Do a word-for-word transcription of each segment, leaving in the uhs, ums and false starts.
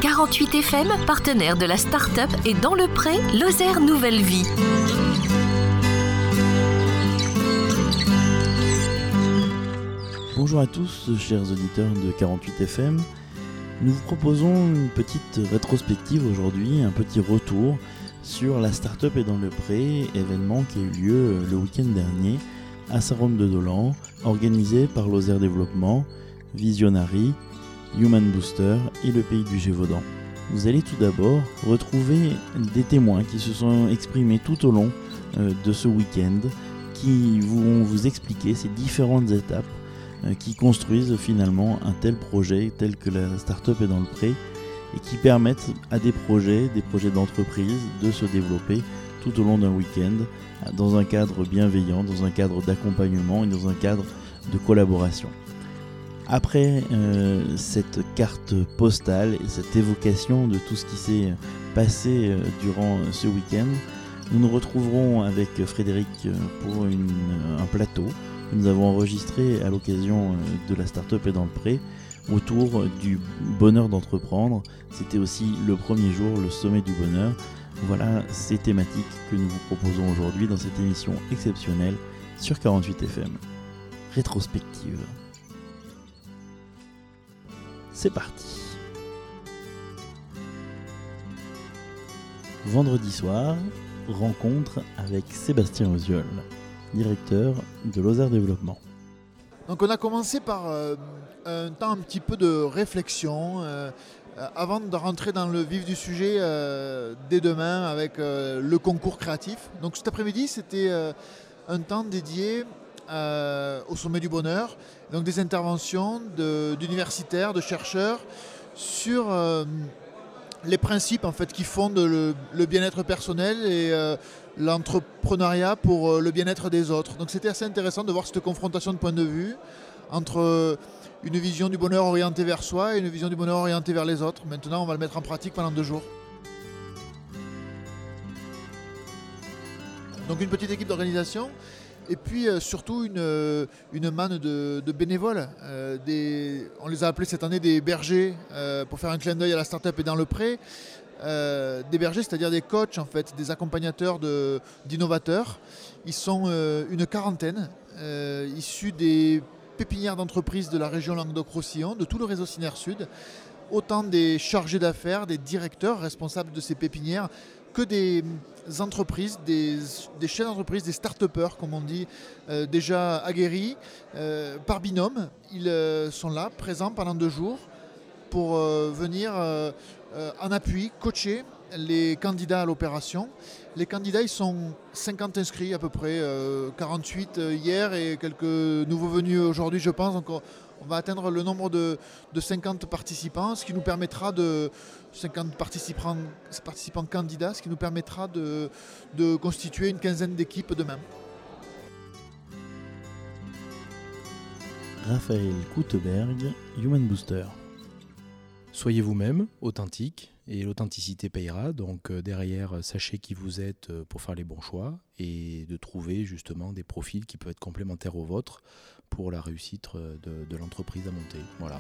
quarante-huit F M, partenaire de la start-up et dans le pré, Lozère Nouvelle Vie. Bonjour à tous, chers auditeurs de quarante-huit F M. Nous vous proposons une petite rétrospective aujourd'hui, un petit retour sur la start-up et dans le pré, événement qui a eu lieu le week-end dernier à Saint-Rome-de-Dolan, organisé par Lozère Développement, Visionary, Human Booster et le Pays du Gévaudan. Vous allez tout d'abord retrouver des témoins qui se sont exprimés tout au long euh, de ce week-end, qui vont vous expliquer ces différentes étapes euh, qui construisent finalement un tel projet, tel que la start-up est dans le pré, et qui permettent à des projets, des projets d'entreprise de se développer tout au long d'un week-end, dans un cadre bienveillant, dans un cadre d'accompagnement et dans un cadre de collaboration. Après euh, cette carte postale et cette évocation de tout ce qui s'est passé euh, durant ce week-end, nous nous retrouverons avec Frédéric pour une, un plateau que nous avons enregistré à l'occasion de la start-up et dans le pré, autour du bonheur d'entreprendre. C'était aussi le premier jour, le sommet du bonheur. Voilà ces thématiques que nous vous proposons aujourd'hui dans cette émission exceptionnelle sur quarante-huit F M. Rétrospective. C'est parti. Vendredi soir, rencontre avec Sébastien Oziol, directeur de Lozère Développement. Donc on a commencé par euh, un temps un petit peu de réflexion euh, avant de rentrer dans le vif du sujet euh, dès demain avec euh, le concours créatif. Donc cet après-midi, c'était euh, un temps dédié euh, au sommet du bonheur, donc des interventions de, d'universitaires, de chercheurs sur euh, les principes en fait, qui fondent le, le bien-être personnel et euh, l'entrepreneuriat pour euh, le bien-être des autres. Donc c'était assez intéressant de voir cette confrontation de points de vue entre euh, une vision du bonheur orientée vers soi et une vision du bonheur orientée vers les autres. Maintenant, on va le mettre en pratique pendant deux jours. Donc une petite équipe d'organisation et puis euh, surtout une, euh, une manne de, de bénévoles. Euh, des, on les a appelés cette année des bergers euh, pour faire un clin d'œil à la start-up et dans le pré. Euh, des bergers, c'est-à-dire des coachs, en fait, des accompagnateurs de, d'innovateurs. Ils sont euh, une quarantaine, euh, issus des pépinières d'entreprises de la région Languedoc-Roussillon, de tout le réseau Syner Sud, autant des chargés d'affaires, des directeurs responsables de ces pépinières, que des entreprises, des, des chefs d'entreprise, des start-upers, comme on dit, euh, déjà aguerris, euh, par binôme. Ils euh, sont là, présents pendant deux jours, pour euh, venir euh, euh, en appui, coacher les candidats à l'opération. Les candidats, ils sont cinquante inscrits à peu près, euh, quarante-huit hier et quelques nouveaux venus aujourd'hui, je pense. Donc on, on va atteindre le nombre de, de cinquante participants, ce qui nous permettra de cinquante participants, participants candidats, ce qui nous permettra de, de constituer une quinzaine d'équipes demain. Raphaël Couteberg, Human Booster. Soyez vous-même, authentique, et l'authenticité payera. Donc euh, derrière, sachez qui vous êtes euh, pour faire les bons choix et de trouver justement des profils qui peuvent être complémentaires aux vôtres pour la réussite de, de l'entreprise à monter. Voilà.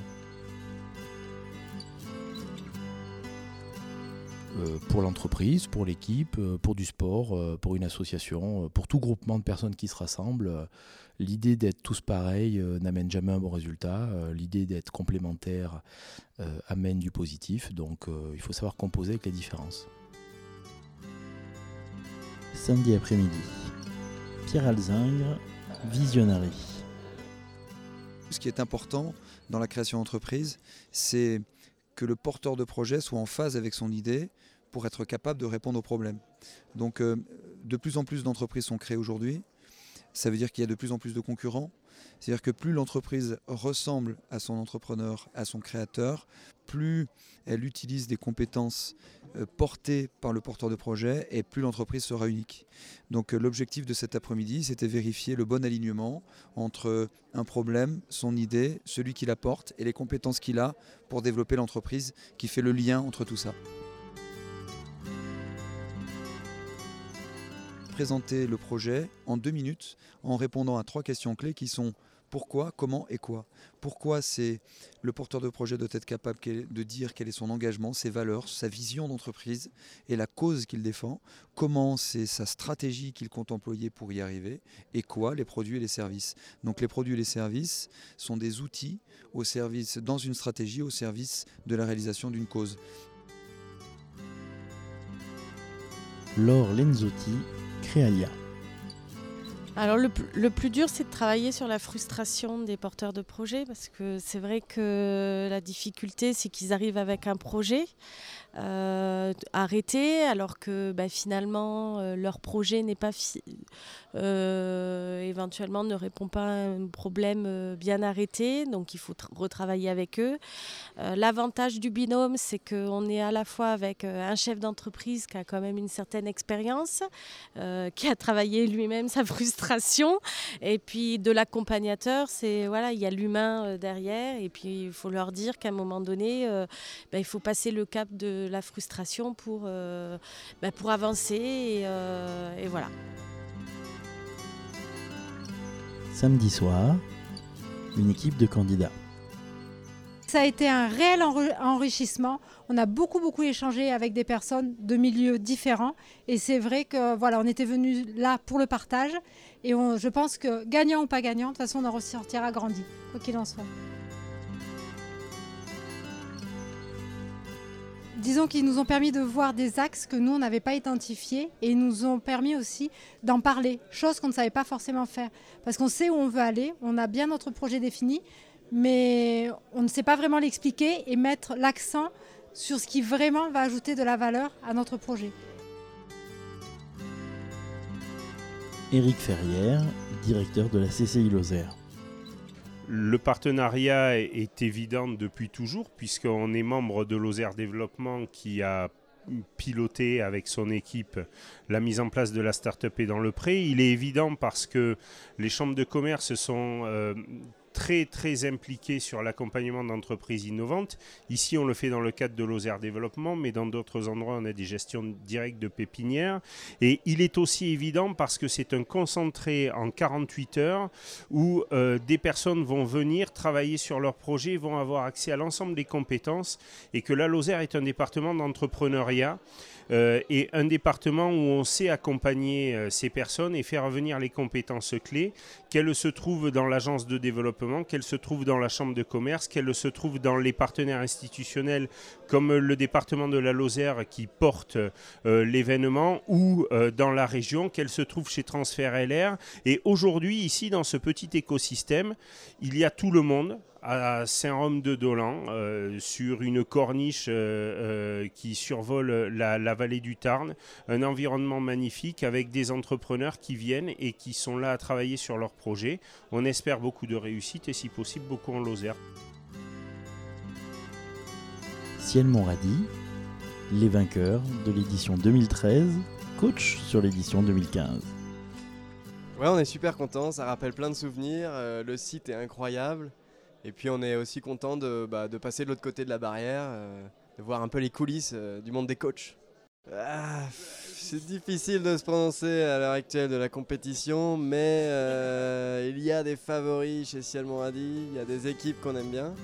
Euh, pour l'entreprise, pour l'équipe, euh, pour du sport, euh, pour une association, euh, pour tout groupement de personnes qui se rassemblent, euh, l'idée d'être tous pareils euh, n'amène jamais un bon résultat. Euh, l'idée d'être complémentaire euh, amène du positif. Donc euh, il faut savoir composer avec les différences. Samedi après-midi, Pierre Alzingre, Visionary. Ce qui est important dans la création d'entreprise, c'est que le porteur de projet soit en phase avec son idée pour être capable de répondre aux problèmes. Donc euh, de plus en plus d'entreprises sont créées aujourd'hui. Ça veut dire qu'il y a de plus en plus de concurrents. C'est-à-dire que plus l'entreprise ressemble à son entrepreneur, à son créateur, plus elle utilise des compétences euh, portées par le porteur de projet et plus l'entreprise sera unique. Donc euh, l'objectif de cet après-midi, c'était vérifier le bon alignement entre un problème, son idée, celui qui la porte et les compétences qu'il a pour développer l'entreprise qui fait le lien entre tout ça. Présenter le projet en deux minutes en répondant à trois questions clés qui sont Pourquoi, comment et quoi. Pourquoi c'est le porteur de projet doit être capable de dire quel est son engagement, ses valeurs, sa vision d'entreprise et la cause qu'il défend. Comment c'est sa stratégie qu'il compte employer pour y arriver. Et quoi, les produits et les services. Donc les produits et les services sont des outils au service, dans une stratégie au service de la réalisation d'une cause. Laure Lenzotti, Créalia. Alors le, le plus dur, c'est de travailler sur la frustration des porteurs de projets, parce que c'est vrai que la difficulté, c'est qu'ils arrivent avec un projet euh, arrêté, alors que bah, finalement euh, leur projet n'est pas fi- euh, éventuellement ne répond pas à un problème euh, bien arrêté, donc il faut tra- retravailler avec eux. Euh, l'avantage du binôme, c'est qu'on est à la fois avec euh, un chef d'entreprise qui a quand même une certaine expérience, euh, qui a travaillé lui-même sa frustration, et puis de l'accompagnateur, c'est voilà, il y a l'humain euh, derrière, et puis il faut leur dire qu'à un moment donné, euh, ben, il faut passer le cap de la frustration pour, euh, ben, pour avancer, et, euh, et voilà. Samedi soir, une équipe de candidats. Ça a été un réel enri- enrichissement. On a beaucoup, beaucoup échangé avec des personnes de milieux différents. Et c'est vrai que voilà, on était venus là pour le partage. Et on, je pense que gagnant ou pas gagnant, de toute façon, on en ressortira grandi, quoi qu'il en soit. Disons qu'ils nous ont permis de voir des axes que nous, on n'avait pas identifiés. Et ils nous ont permis aussi d'en parler, chose qu'on ne savait pas forcément faire. Parce qu'on sait où on veut aller, on a bien notre projet défini, mais on ne sait pas vraiment l'expliquer et mettre l'accent sur ce qui vraiment va ajouter de la valeur à notre projet. Éric Ferrière, directeur de la C C I Lozère. Le partenariat est évident depuis toujours, puisqu'on est membre de Lozère Développement qui a piloté avec son équipe la mise en place de la start-up et dans le pré. Il est évident parce que les chambres de commerce sont euh, très très impliquées sur l'accompagnement d'entreprises innovantes. Ici, on le fait dans le cadre de Lozère Développement, mais dans d'autres endroits, on a des gestions directes de pépinières. Et il est aussi évident parce que c'est un concentré en quarante-huit heures où euh, des personnes vont venir travailler sur leur projet, vont avoir accès à l'ensemble des compétences, et que la Lozère est un département d'entrepreneuriat euh, et un département où on sait accompagner euh, ces personnes et faire revenir les compétences clés, qu'elles se trouvent dans l'agence de développement, qu'elles se trouvent dans la chambre de commerce, qu'elles se trouvent dans les partenaires institutionnels comme le département de la Lozère qui porte euh, l'événement, ou euh, dans la région, qu'elles se trouvent chez Transfert L R. Et aujourd'hui, ici, dans ce petit écosystème, il y a tout le monde à Saint-Rome-de-Dolan, euh, sur une corniche euh, euh, qui survole la, la vallée du Tarn, un environnement magnifique avec des entrepreneurs qui viennent et qui sont là à travailler sur leurs projets. On espère beaucoup de réussite et si possible beaucoup en Lozère. Ciel Monradi, les vainqueurs de l'édition deux mille treize, coach sur l'édition deux mille quinze. Ouais, on est super contents, ça rappelle plein de souvenirs, euh, le site est incroyable. Et puis on est aussi content de, bah, de passer de l'autre côté de la barrière, euh, de voir un peu les coulisses euh, du monde des coachs. Ah, c'est difficile de se prononcer à l'heure actuelle de la compétition, mais euh, il y a des favoris chez Ciel Monradi, il y a des équipes qu'on aime bien.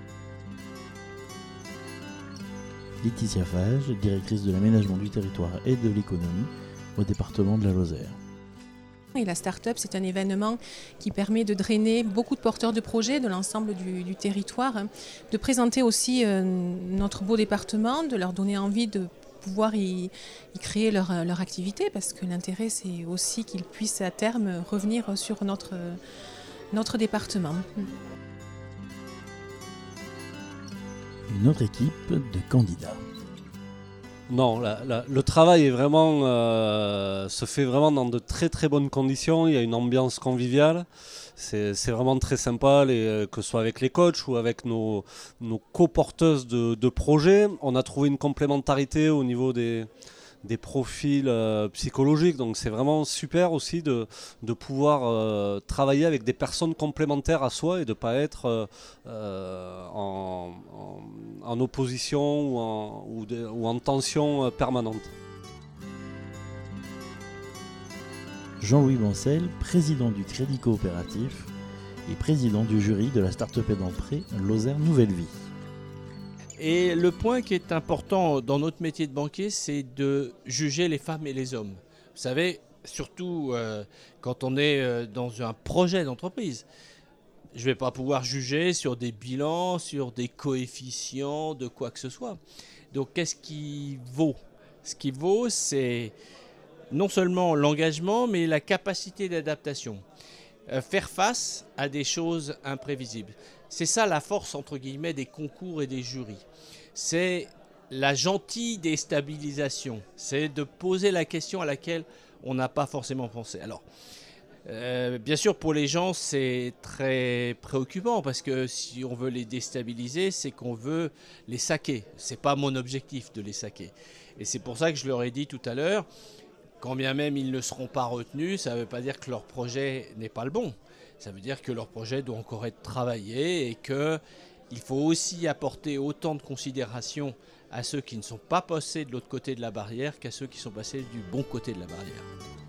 Laetitia Fage, directrice de l'aménagement du territoire et de l'économie au département de la Lozère. Et la start-up, c'est un événement qui permet de drainer beaucoup de porteurs de projets de l'ensemble du, du territoire, hein, de présenter aussi euh, notre beau département, de leur donner envie de pouvoir y, y créer leur, leur activité, parce que l'intérêt, c'est aussi qu'ils puissent à terme revenir sur notre, notre département. Une autre équipe de candidats. Non, la, la, le travail est vraiment, euh, se fait vraiment dans de très très bonnes conditions. Il y a une ambiance conviviale. C'est, c'est vraiment très sympa, les, que ce soit avec les coachs ou avec nos, nos co-porteuses de, de projets. On a trouvé une complémentarité au niveau des, des profils euh, psychologiques. Donc c'est vraiment super aussi de, de pouvoir euh, travailler avec des personnes complémentaires à soi et de ne pas être euh, en, en, en opposition ou en, ou, de, ou en tension permanente. Jean-Louis Bancel, président du Crédit Coopératif et président du jury de la Start-up et dans le pré Lozère Nouvelle Vie. Et le point qui est important dans notre métier de banquier, c'est de juger les femmes et les hommes. Vous savez, surtout euh, quand on est euh, dans un projet d'entreprise. Je ne vais pas pouvoir juger sur des bilans, sur des coefficients, de quoi que ce soit. Donc qu'est-ce qui vaut ? Ce qui vaut, c'est non seulement l'engagement, mais la capacité d'adaptation. Euh, faire face à des choses imprévisibles. C'est ça la force, entre guillemets, des concours et des jurys. C'est la gentille déstabilisation. C'est de poser la question à laquelle on n'a pas forcément pensé. Alors, euh, bien sûr, pour les gens, c'est très préoccupant parce que si on veut les déstabiliser, c'est qu'on veut les saquer. Ce n'est pas mon objectif de les saquer. Et c'est pour ça que je leur ai dit tout à l'heure, quand bien même ils ne seront pas retenus, ça ne veut pas dire que leur projet n'est pas le bon. Ça veut dire que leur projet doit encore être travaillé et qu'il faut aussi apporter autant de considération à ceux qui ne sont pas passés de l'autre côté de la barrière qu'à ceux qui sont passés du bon côté de la barrière.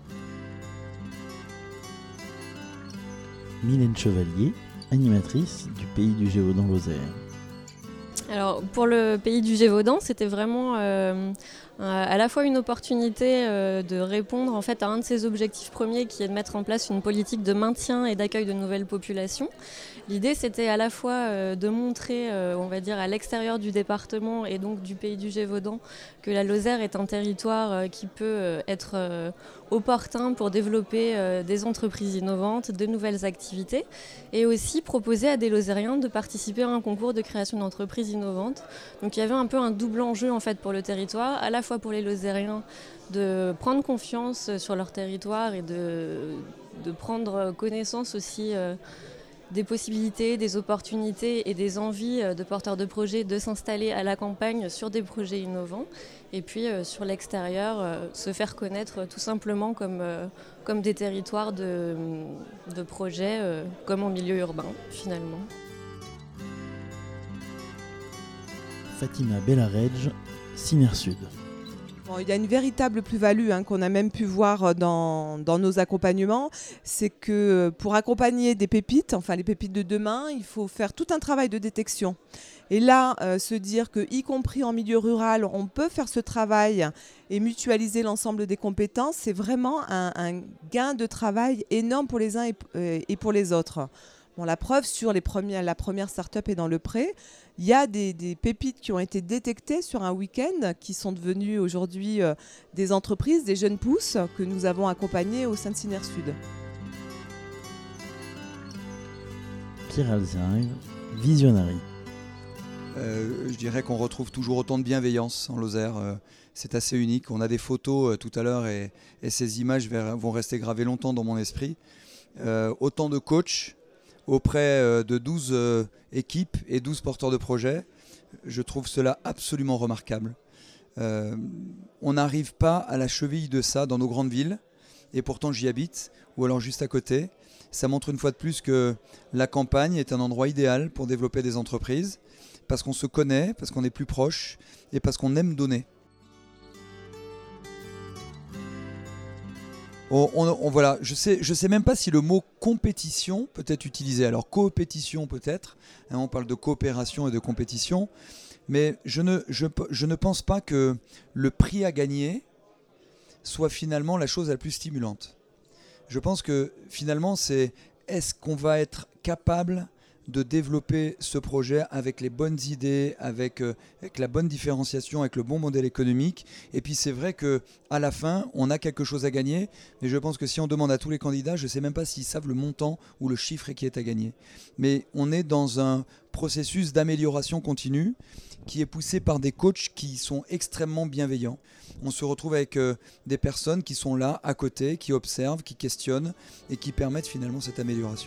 Mylène Chevalier, animatrice du Pays du Gévaudan Lozère. Alors pour le Pays du Gévaudan, c'était vraiment euh, à la fois une opportunité euh, de répondre en fait à un de ses objectifs premiers qui est de mettre en place une politique de maintien et d'accueil de nouvelles populations. L'idée c'était à la fois euh, de montrer, euh, on va dire, à l'extérieur du département et donc du Pays du Gévaudan que la Lozère est un territoire euh, qui peut euh, être euh, opportun pour développer euh, des entreprises innovantes, de nouvelles activités et aussi proposer à des Lozériens de participer à un concours de création d'entreprises innovantes. Donc il y avait un peu un double enjeu en fait pour le territoire, à la fois pour les Lozériens de prendre confiance sur leur territoire et de, de prendre connaissance aussi euh, des possibilités, des opportunités et des envies de porteurs de projets de s'installer à la campagne sur des projets innovants et puis euh, sur l'extérieur euh, se faire connaître tout simplement comme, euh, comme des territoires de, de projets euh, comme en milieu urbain finalement. Fatima Bellaredj, Ciner Sud. Bon, il y a une véritable plus-value hein, qu'on a même pu voir dans, dans nos accompagnements, c'est que pour accompagner des pépites, enfin les pépites de demain, il faut faire tout un travail de détection. Et là, euh, se dire que, y compris en milieu rural, on peut faire ce travail et mutualiser l'ensemble des compétences, c'est vraiment un, un gain de travail énorme pour les uns et, et pour les autres. Bon, la preuve, sur les premières, la première start-up est dans le pré. Il y a des, des pépites qui ont été détectées sur un week-end, qui sont devenues aujourd'hui euh, des entreprises, des jeunes pousses que nous avons accompagnées au sein de Ciner Sud. Pierre Alzheimer, Visionary. Euh, je dirais qu'on retrouve toujours autant de bienveillance en Lozère. Euh, c'est assez unique. On a des photos euh, tout à l'heure et, et ces images vont rester gravées longtemps dans mon esprit. Euh, autant de coachs auprès de douze euh, équipes et douze porteurs de projets. Je trouve cela absolument remarquable. Euh, on n'arrive pas à la cheville de ça dans nos grandes villes, et pourtant j'y habite, ou alors juste à côté. Ça montre une fois de plus que la campagne est un endroit idéal pour développer des entreprises, parce qu'on se connaît, parce qu'on est plus proche, et parce qu'on aime donner. On, on, on, voilà, je sais, je sais même pas si le mot compétition peut être utilisé. Alors coopétition peut-être, hein, on parle de coopération et de compétition, mais je ne, je, je ne pense pas que le prix à gagner soit finalement la chose la plus stimulante. Je pense que finalement c'est est-ce qu'on va être capable de développer ce projet avec les bonnes idées, avec, euh, avec la bonne différenciation, avec le bon modèle économique. Et puis c'est vrai qu'à la fin, on a quelque chose à gagner, mais je pense que si on demande à tous les candidats, je ne sais même pas s'ils savent le montant ou le chiffre qui est à gagner. Mais on est dans un processus d'amélioration continue qui est poussé par des coachs qui sont extrêmement bienveillants. On se retrouve avec euh, des personnes qui sont là, à côté, qui observent, qui questionnent et qui permettent finalement cette amélioration.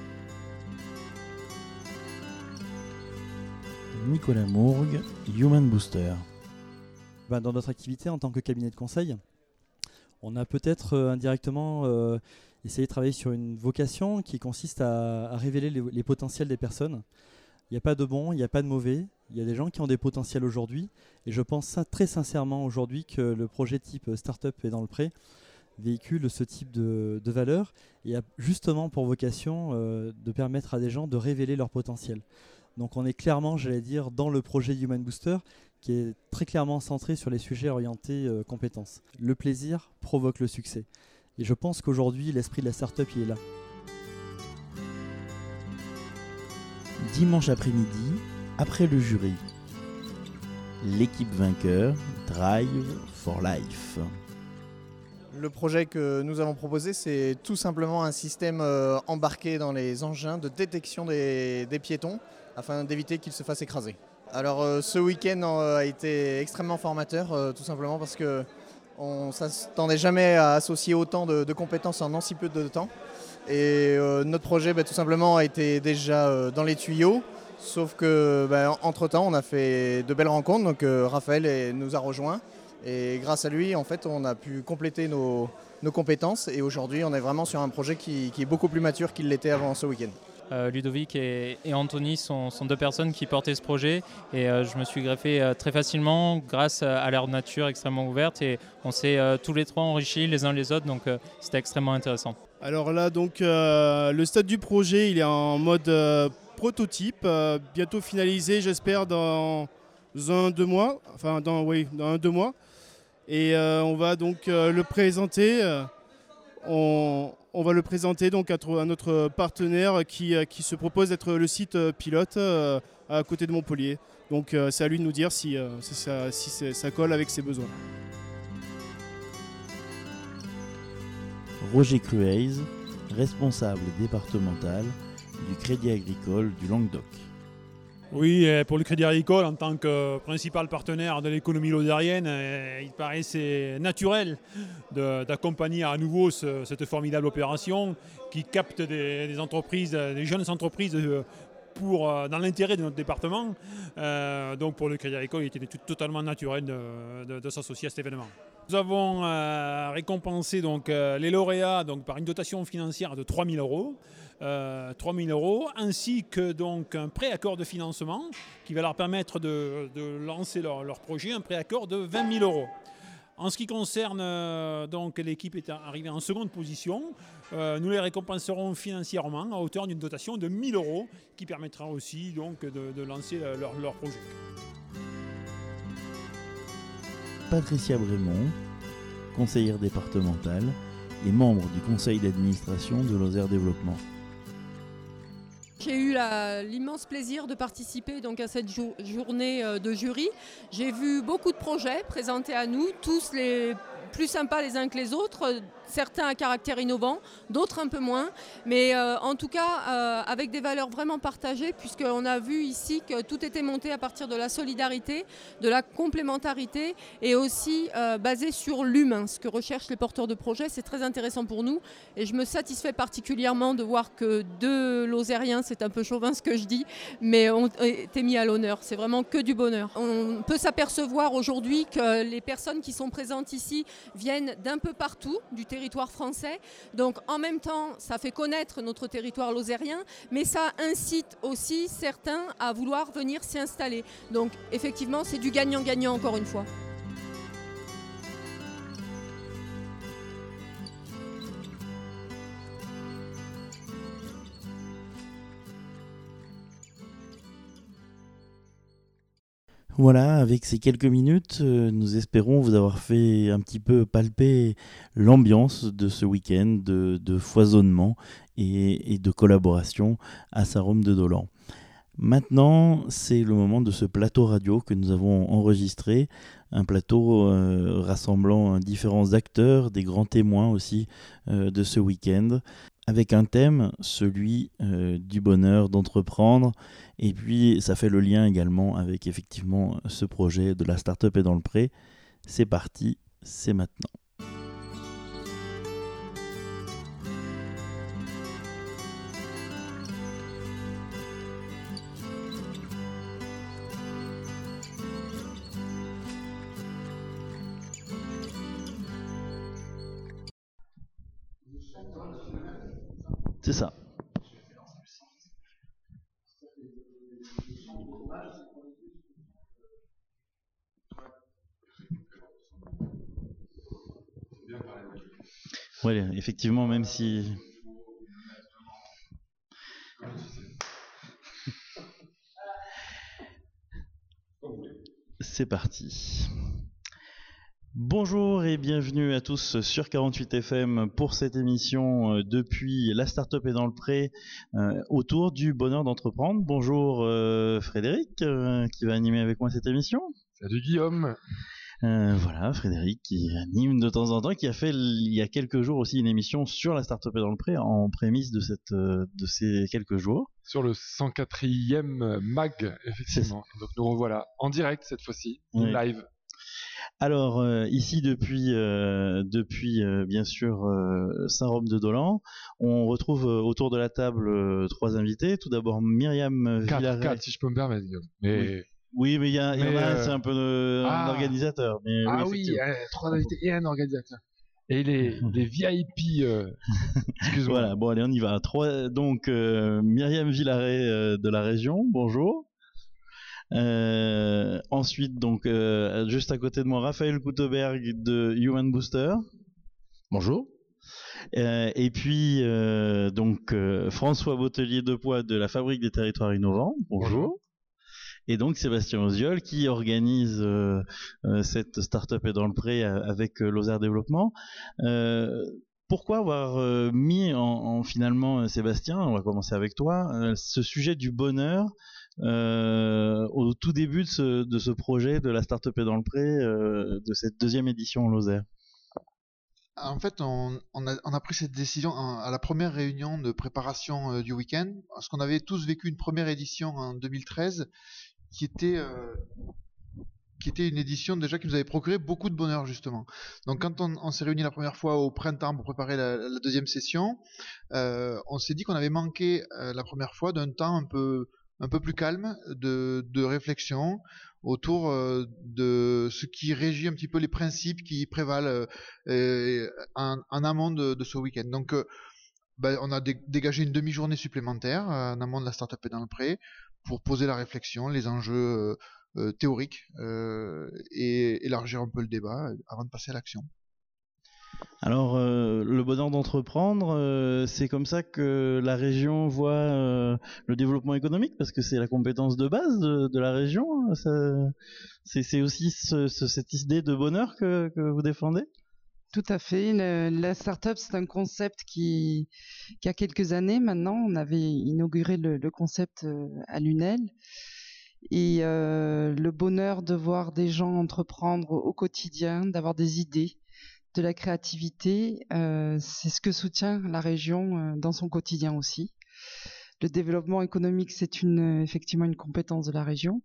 Nicolas Mourgue, Human Booster. Ben, dans notre activité en tant que cabinet de conseil, on a peut-être euh, indirectement euh, essayé de travailler sur une vocation qui consiste à, à révéler les, les potentiels des personnes. Il n'y a pas de bon, il n'y a pas de mauvais. Il y a des gens qui ont des potentiels aujourd'hui. Et je pense très sincèrement aujourd'hui que le projet type Startup est dans le pré véhicule ce type de, de valeurs et a justement pour vocation euh, de permettre à des gens de révéler leur potentiel. Donc on est clairement, j'allais dire, dans le projet Human Booster qui est très clairement centré sur les sujets orientés euh, compétences. Le plaisir provoque le succès. Et je pense qu'aujourd'hui, l'esprit de la start-up, il est là. Dimanche après-midi, après le jury, l'équipe vainqueur Drive for Life. Le projet que nous avons proposé, c'est tout simplement un système euh, embarqué dans les engins de détection des, des piétons afin d'éviter qu'ils se fassent écraser. Alors euh, ce week-end euh, a été extrêmement formateur, euh, tout simplement parce qu'on ne s'attendait jamais à associer autant de, de compétences en non si peu de temps. Et euh, notre projet, bah, tout simplement, a été déjà euh, dans les tuyaux, sauf que bah, entre-temps, on a fait de belles rencontres. Donc euh, Raphaël est, nous a rejoints et grâce à lui, en fait, on a pu compléter nos, nos compétences. Et aujourd'hui, on est vraiment sur un projet qui, qui est beaucoup plus mature qu'il l'était avant ce week-end. Euh, Ludovic et, et Anthony sont, sont deux personnes qui portaient ce projet et euh, je me suis greffé euh, très facilement grâce à leur nature extrêmement ouverte et on s'est euh, tous les trois enrichis les uns les autres, donc euh, c'était extrêmement intéressant. Alors là, donc, euh, le stade du projet, il est en mode euh, prototype, euh, bientôt finalisé, j'espère, dans un, deux mois. Enfin, dans, oui, dans un, deux mois. Et euh, on va donc euh, le présenter. Euh, on, on va le présenter donc à, à notre partenaire qui, qui se propose d'être le site pilote euh, à côté de Montpellier. Donc euh, c'est à lui de nous dire si, euh, si, ça, si ça colle avec ses besoins. Roger Crueys, responsable départemental du Crédit Agricole du Languedoc. Oui, pour le Crédit Agricole, en tant que principal partenaire de l'économie lozérienne, il paraissait naturel de, d'accompagner à nouveau ce, cette formidable opération qui capte des, des entreprises, des jeunes entreprises pour, dans l'intérêt de notre département. Euh, donc pour le Crédit Agricole, il était tout, totalement naturel de, de, de s'associer à cet événement. Nous avons euh, récompensé donc, euh, les lauréats donc, par une dotation financière de trois mille euros. Euh, trois mille euros, ainsi que donc un préaccord de financement qui va leur permettre de, de lancer leur, leur projet, un préaccord de vingt mille euros. En ce qui concerne euh, donc l'équipe est arrivée en seconde position, euh, nous les récompenserons financièrement à hauteur d'une dotation de mille euros qui permettra aussi donc de, de lancer leur, leur projet. Patricia Brémond, conseillère départementale et membre du conseil d'administration de Lozère Développement. J'ai eu la, l'immense plaisir de participer donc, à cette jour, journée de jury. J'ai vu beaucoup de projets présentés à nous, tous les plus sympas les uns que les autres, certains à caractère innovant, d'autres un peu moins, mais euh, en tout cas euh, avec des valeurs vraiment partagées, puisqu'on a vu ici que tout était monté à partir de la solidarité, de la complémentarité et aussi euh, basé sur l'humain, ce que recherchent les porteurs de projets. C'est très intéressant pour nous et je me satisfais particulièrement de voir que deux Lozériens, c'est un peu chauvin ce que je dis, mais ont été mis à l'honneur. C'est vraiment que du bonheur. On peut s'apercevoir aujourd'hui que les personnes qui sont présentes ici viennent d'un peu partout du territoire français. Donc en même temps, ça fait connaître notre territoire lozérien, mais ça incite aussi certains à vouloir venir s'y installer. Donc effectivement, c'est du gagnant-gagnant encore une fois. Voilà, avec ces quelques minutes, euh, nous espérons vous avoir fait un petit peu palper l'ambiance de ce week-end de, de foisonnement et, et de collaboration à Saint-Rome-de-Dolan. Maintenant, c'est le moment de ce plateau radio que nous avons enregistré, un plateau euh, rassemblant différents acteurs, des grands témoins aussi euh, de ce week-end, avec un thème, celui euh, du bonheur d'entreprendre. Et puis, ça fait le lien également avec effectivement ce projet de la start-up et dans le pré. C'est parti, c'est maintenant. C'est ça. Oui, effectivement, même si... C'est parti. Bonjour et bienvenue à tous sur quarante-huit F M pour cette émission euh, depuis La Startup est dans le pré euh, autour du bonheur d'entreprendre. Bonjour euh, Frédéric euh, qui va animer avec moi cette émission. Salut Guillaume. Euh, voilà, Frédéric qui anime de temps en temps, qui a fait il y a quelques jours aussi une émission sur La Startup est dans le pré en prémisse de, cette, de ces quelques jours. Sur le cent quatrième mag, effectivement. Donc nous revoilà en direct cette fois-ci, oui. Live. Alors euh, ici depuis euh, depuis euh, bien sûr euh, Saint-Rome-de-Dolan, on retrouve euh, autour de la table euh, trois invités. Tout d'abord Myriam Villaret. quatre, si je peux me permettre. Mais... Oui. Oui, mais il y, a, mais y en a un, euh... c'est un peu de, ah. un organisateur. Mais ah oui, oui, euh, trois invités et un organisateur. Et les, les V I P, euh... excuse-moi. Voilà, bon allez, on y va. Trois, donc euh, Myriam Villaret euh, de la région, bonjour. Euh, ensuite, donc euh, juste à côté de moi, Raphaël Couteberg de Human Booster. Bonjour. Euh, et puis euh, donc euh, François Bottelier de Poix de la Fabrique des Territoires Innovants. Bonjour. Bonjour. Et donc Sébastien Oziol qui organise euh, euh, cette Startup est dans le pré avec euh, Lozère Développement. Euh, pourquoi avoir euh, mis en, en finalement euh, Sébastien, on va commencer avec toi, euh, ce sujet du bonheur euh, au tout début de ce, de ce projet de la Startup est dans le pré, euh, de cette deuxième édition en Lozère? En fait, on, on, a, on a pris cette décision à la première réunion de préparation euh, du week-end, parce qu'on avait tous vécu une première édition en deux mille treize qui était, euh, qui était une édition déjà qui nous avait procuré beaucoup de bonheur justement. Donc quand on, on s'est réunis la première fois au printemps pour préparer la, la deuxième session, euh, on s'est dit qu'on avait manqué euh, la première fois d'un temps un peu, un peu plus calme de, de réflexion autour euh, de ce qui régit un petit peu les principes qui prévalent euh, en, en amont de, de ce week-end. Donc euh, ben, on a dé- dégagé une demi-journée supplémentaire euh, en amont de la Startup est dans le pré pour poser la réflexion, les enjeux euh, euh, théoriques euh, et élargir un peu le débat avant de passer à l'action. Alors, euh, le bonheur d'entreprendre, euh, c'est comme ça que la région voit euh, le développement économique, parce que c'est la compétence de base de, de la région. Ça, c'est, c'est aussi ce, ce, cette idée de bonheur que, que vous défendez ? Tout à fait. Le, la start-up, c'est un concept qui, qui a quelques années maintenant. On avait inauguré le, le concept à Lunel. Et euh, le bonheur de voir des gens entreprendre au quotidien, d'avoir des idées, de la créativité, euh, c'est ce que soutient la région euh, dans son quotidien aussi. Le développement économique, c'est une, effectivement une compétence de la région.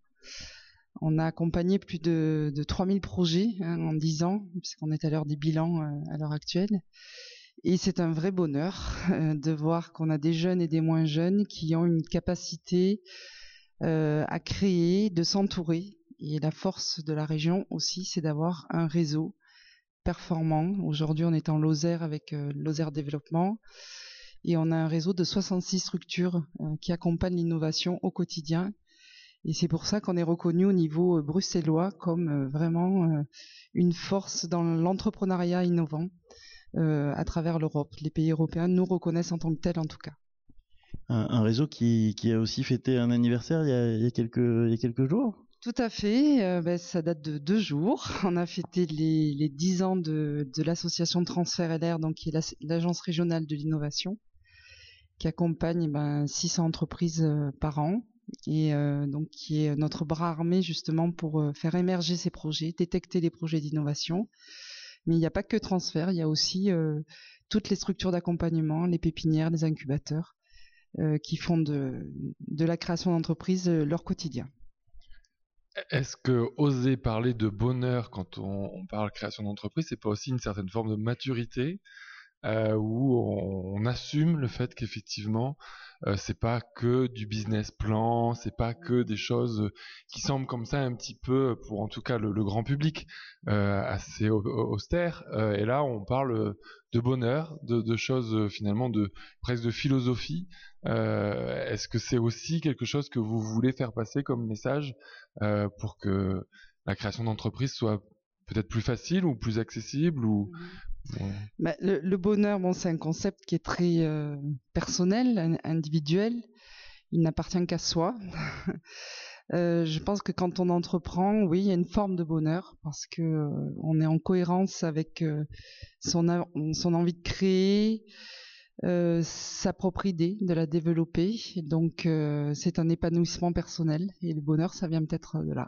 On a accompagné plus de, de trois mille projets hein, en dix ans, puisqu'on est à l'heure des bilans euh, à l'heure actuelle. Et c'est un vrai bonheur euh, de voir qu'on a des jeunes et des moins jeunes qui ont une capacité euh, à créer, de s'entourer. Et la force de la région aussi, c'est d'avoir un réseau performant. Aujourd'hui, on est en Lozère avec euh, Lozère Développement. Et on a un réseau de soixante-six structures euh, qui accompagnent l'innovation au quotidien. Et c'est pour ça qu'on est reconnu au niveau euh, bruxellois comme euh, vraiment euh, une force dans l'entrepreneuriat innovant euh, à travers l'Europe. Les pays européens nous reconnaissent en tant que tels en tout cas. Un, un réseau qui, qui a aussi fêté un anniversaire il y a, il y a, quelques, il y a quelques jours. Tout à fait, euh, ben, ça date de deux jours. On a fêté les, les dix ans de, de l'association Transfert L R, donc qui est la, l'agence régionale de l'innovation, qui accompagne ben, six cents entreprises euh, par an. Et euh, donc qui est notre bras armé justement pour euh, faire émerger ces projets, détecter les projets d'innovation. Mais il n'y a pas que Transfert, il y a aussi euh, toutes les structures d'accompagnement, les pépinières, les incubateurs, euh, qui font de, de la création d'entreprises euh, leur quotidien. Est-ce que oser parler de bonheur quand on, on parle création d'entreprise, c'est pas aussi une certaine forme de maturité euh, où on, on assume le fait qu'effectivement Euh, c'est pas que du business plan, c'est pas que des choses qui semblent comme ça un petit peu, pour en tout cas le, le grand public, euh, assez austères. Euh, et là, on parle de bonheur, de, de choses finalement de presque de philosophie. Euh, est-ce que c'est aussi quelque chose que vous voulez faire passer comme message euh, pour que la création d'entreprise soit peut-être plus facile ou plus accessible ou Bah, le, le bonheur, bon, c'est un concept qui est très euh, personnel, individuel. Il n'appartient qu'à soi. euh, je pense que quand on entreprend, oui, il y a une forme de bonheur parce que euh, on est en cohérence avec euh, son, a- son envie de créer, euh, sa propre idée, de la développer. Et donc, euh, c'est un épanouissement personnel. Et le bonheur, ça vient peut-être de là.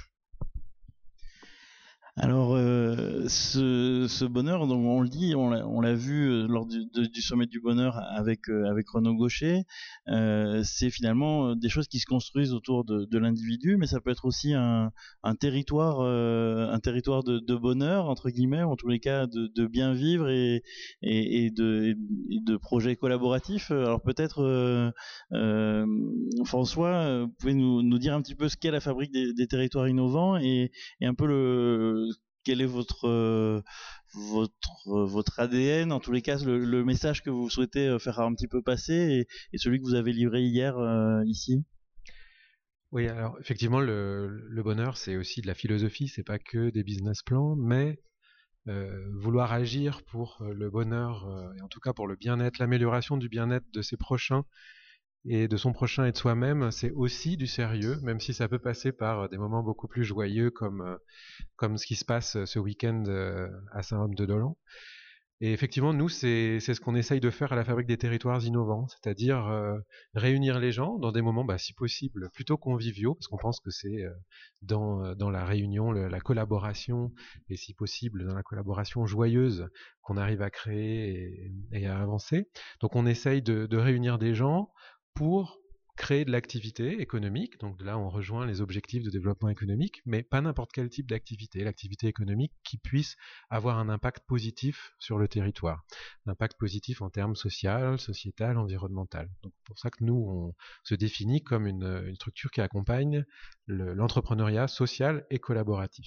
Alors, euh, ce, ce bonheur, donc on le dit, on l'a, on l'a vu euh, lors du, de- du sommet du bonheur avec euh, avec Renaud Gaucher, euh, c'est finalement euh, des choses qui se construisent autour de, de l'individu, mais ça peut être aussi un, un territoire, euh, un territoire de, de bonheur entre guillemets, ou en tous les cas de, de bien vivre et et, et de et de projets collaboratifs. Alors peut-être euh, euh, François, euh, vous pouvez nous nous dire un petit peu ce qu'est la Fabrique des, des territoires innovants et et un peu le quel est votre euh, votre euh, votre A D N, en tous les cas le, le message que vous souhaitez euh, faire un petit peu passer et, et celui que vous avez livré hier euh, ici. Oui, alors effectivement, le, le bonheur, c'est aussi de la philosophie, c'est pas que des business plans, mais euh, vouloir agir pour le bonheur, euh, et en tout cas pour le bien-être, l'amélioration du bien-être de ses prochains et de son prochain et de soi-même, c'est aussi du sérieux, même si ça peut passer par des moments beaucoup plus joyeux comme, euh, comme ce qui se passe ce week-end euh, à Saint-Rome-de-Dolan. Et effectivement, nous, c'est c'est ce qu'on essaye de faire à la Fabrique des territoires innovants, c'est-à-dire euh, réunir les gens dans des moments, bah, si possible, plutôt conviviaux, parce qu'on pense que c'est euh, dans, euh, dans la réunion, le- la collaboration, et si possible, dans la collaboration joyeuse qu'on arrive à créer et, et à avancer. Donc on essaye de, de réunir des gens pour créer de l'activité économique. Donc là, on rejoint les objectifs de développement économique, mais pas n'importe quel type d'activité. L'activité économique qui puisse avoir un impact positif sur le territoire. Un impact positif en termes social, sociétal, environnemental. Donc c'est pour ça que nous, on se définit comme une, une structure qui accompagne le- l'entrepreneuriat social et collaboratif.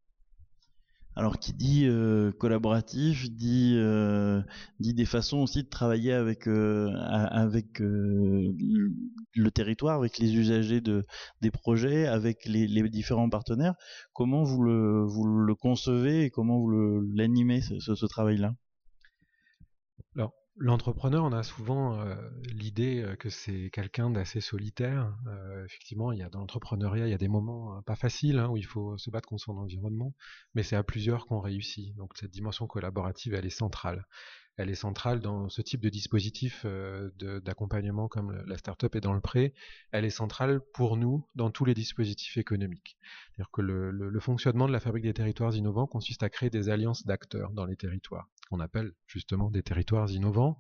Alors qui dit euh, collaboratif dit euh, dit des façons aussi de travailler avec euh, a- avec euh, le, le territoire, avec les usagers de des projets, avec les, les différents partenaires. Comment vous le vous le concevez et comment vous le l'animez ce, ce, ce travail-là? Alors, l'entrepreneur, on a souvent euh, l'idée euh, que c'est quelqu'un d'assez solitaire. Euh, effectivement, il y a dans l'entrepreneuriat, il y a des moments euh, pas faciles hein, où il faut se battre contre son environnement, mais c'est à plusieurs qu'on réussit. Donc cette dimension collaborative, elle est centrale. Elle est centrale dans ce type de dispositif euh, de- d'accompagnement comme le- la start-up est dans le pré. Elle est centrale pour nous dans tous les dispositifs économiques. C'est-à-dire que le, le- le fonctionnement de la Fabrique des territoires innovants consiste à créer des alliances d'acteurs dans les territoires, qu'on appelle justement des territoires innovants.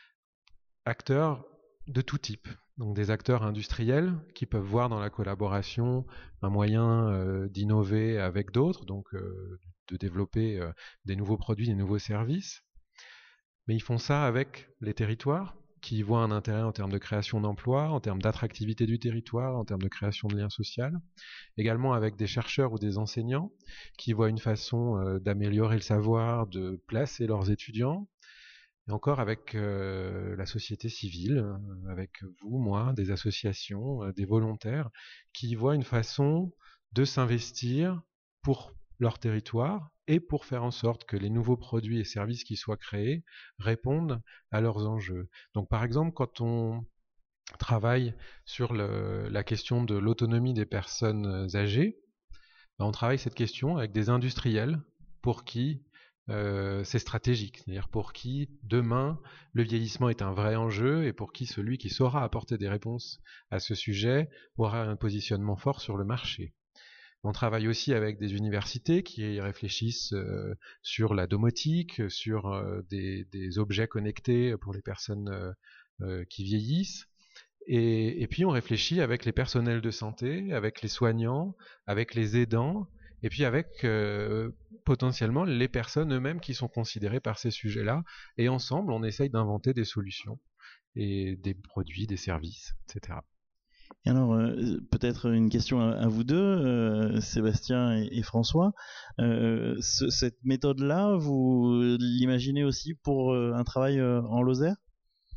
Acteurs de tout type. Donc des acteurs industriels qui peuvent voir dans la collaboration un moyen euh, d'innover avec d'autres, donc euh, de développer euh, des nouveaux produits, des nouveaux services. Mais ils font ça avec les territoires qui y voient un intérêt en termes de création d'emplois, en termes d'attractivité du territoire, en termes de création de liens sociaux. Également avec des chercheurs ou des enseignants qui voient une façon euh, d'améliorer le savoir, de placer leurs étudiants. Et encore avec euh, la société civile, euh, avec vous, moi, des associations, euh, des volontaires, qui y voient une façon de s'investir pour leur territoire et pour faire en sorte que les nouveaux produits et services qui soient créés répondent à leurs enjeux. Donc par exemple, quand on travaille sur le, la question de l'autonomie des personnes âgées, ben, on travaille cette question avec des industriels pour qui euh, c'est stratégique, c'est-à-dire pour qui demain le vieillissement est un vrai enjeu et pour qui celui qui saura apporter des réponses à ce sujet aura un positionnement fort sur le marché. On travaille aussi avec des universités qui réfléchissent euh, sur la domotique, sur euh, des, des objets connectés pour les personnes euh, euh, qui vieillissent. Et, et puis on réfléchit avec les personnels de santé, avec les soignants, avec les aidants, et puis avec euh, potentiellement les personnes eux-mêmes qui sont considérées par ces sujets-là. Et ensemble, on essaye d'inventer des solutions et des produits, des services, et cetera. Et alors, euh, peut-être une question à, à vous deux, euh, Sébastien et, et François. Euh, ce, cette méthode-là, vous l'imaginez aussi pour euh, un travail euh, en Lozère ?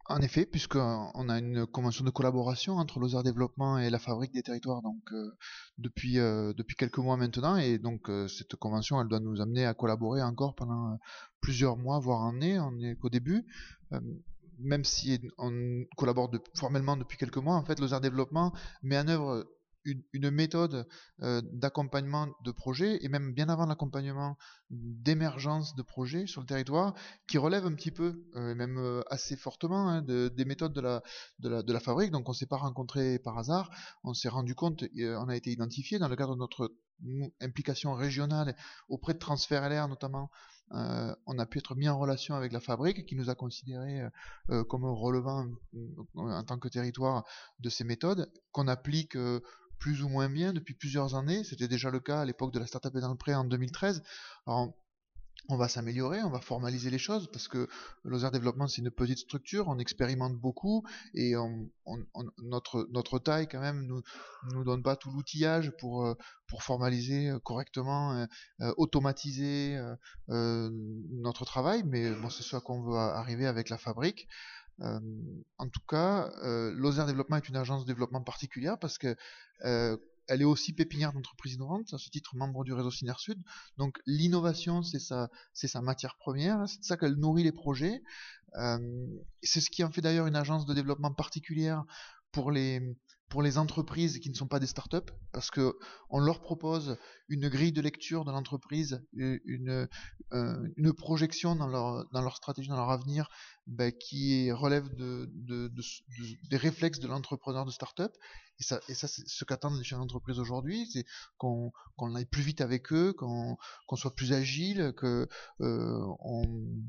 En effet, puisqu'on a une convention de collaboration entre Lozère Développement et la Fabrique des Territoires donc, euh, depuis, euh, depuis quelques mois maintenant, et donc euh, cette convention elle doit nous amener à collaborer encore pendant euh, plusieurs mois, voire années, on n'est qu'au début. Euh, même si on collabore de, formellement depuis quelques mois, en fait Lozère Développement met en œuvre une, une méthode euh, d'accompagnement de projets, et même bien avant l'accompagnement d'émergence de projets sur le territoire, qui relève un petit peu, euh, même euh, assez fortement, hein, de, des méthodes de la, de la, de la fabrique. Donc on ne s'est pas rencontrés par hasard, on s'est rendu compte, euh, on a été identifié dans le cadre de notre implication régionale auprès de Transfert L R notamment. Euh, on a pu être mis en relation avec la fabrique qui nous a considérés euh, comme relevant euh, en tant que territoire de ces méthodes qu'on applique euh, plus ou moins bien depuis plusieurs années. C'était déjà le cas à l'époque de la Startup et dans le prêt en deux mille treize. Alors, on va s'améliorer, on va formaliser les choses parce que Lozère Développement c'est une petite structure, on expérimente beaucoup et on, on, on, notre, notre taille quand même nous nous donne pas tout l'outillage pour, pour formaliser correctement, euh, automatiser euh, notre travail, mais bon, c'est ce à quoi on veut arriver avec la fabrique. Euh, en tout cas, euh, Lozère Développement est une agence de développement particulière parce que euh, elle est aussi pépinière d'entreprises innovantes, à ce titre membre du réseau Synersud. Donc l'innovation, c'est sa, c'est sa matière première, c'est de ça qu'elle nourrit les projets. Euh, c'est ce qui en fait d'ailleurs une agence de développement particulière pour les, pour les entreprises qui ne sont pas des startups, parce qu'on leur propose une grille de lecture de l'entreprise, une, une, une projection dans leur, dans leur stratégie, dans leur avenir, ben, qui relève de, de, de, de, des réflexes de l'entrepreneur de startup. Et ça, et ça c'est ce qu'attendent les chefs d'entreprise aujourd'hui, c'est qu'on qu'on aille plus vite avec eux, qu'on qu'on soit plus agile, que euh, on,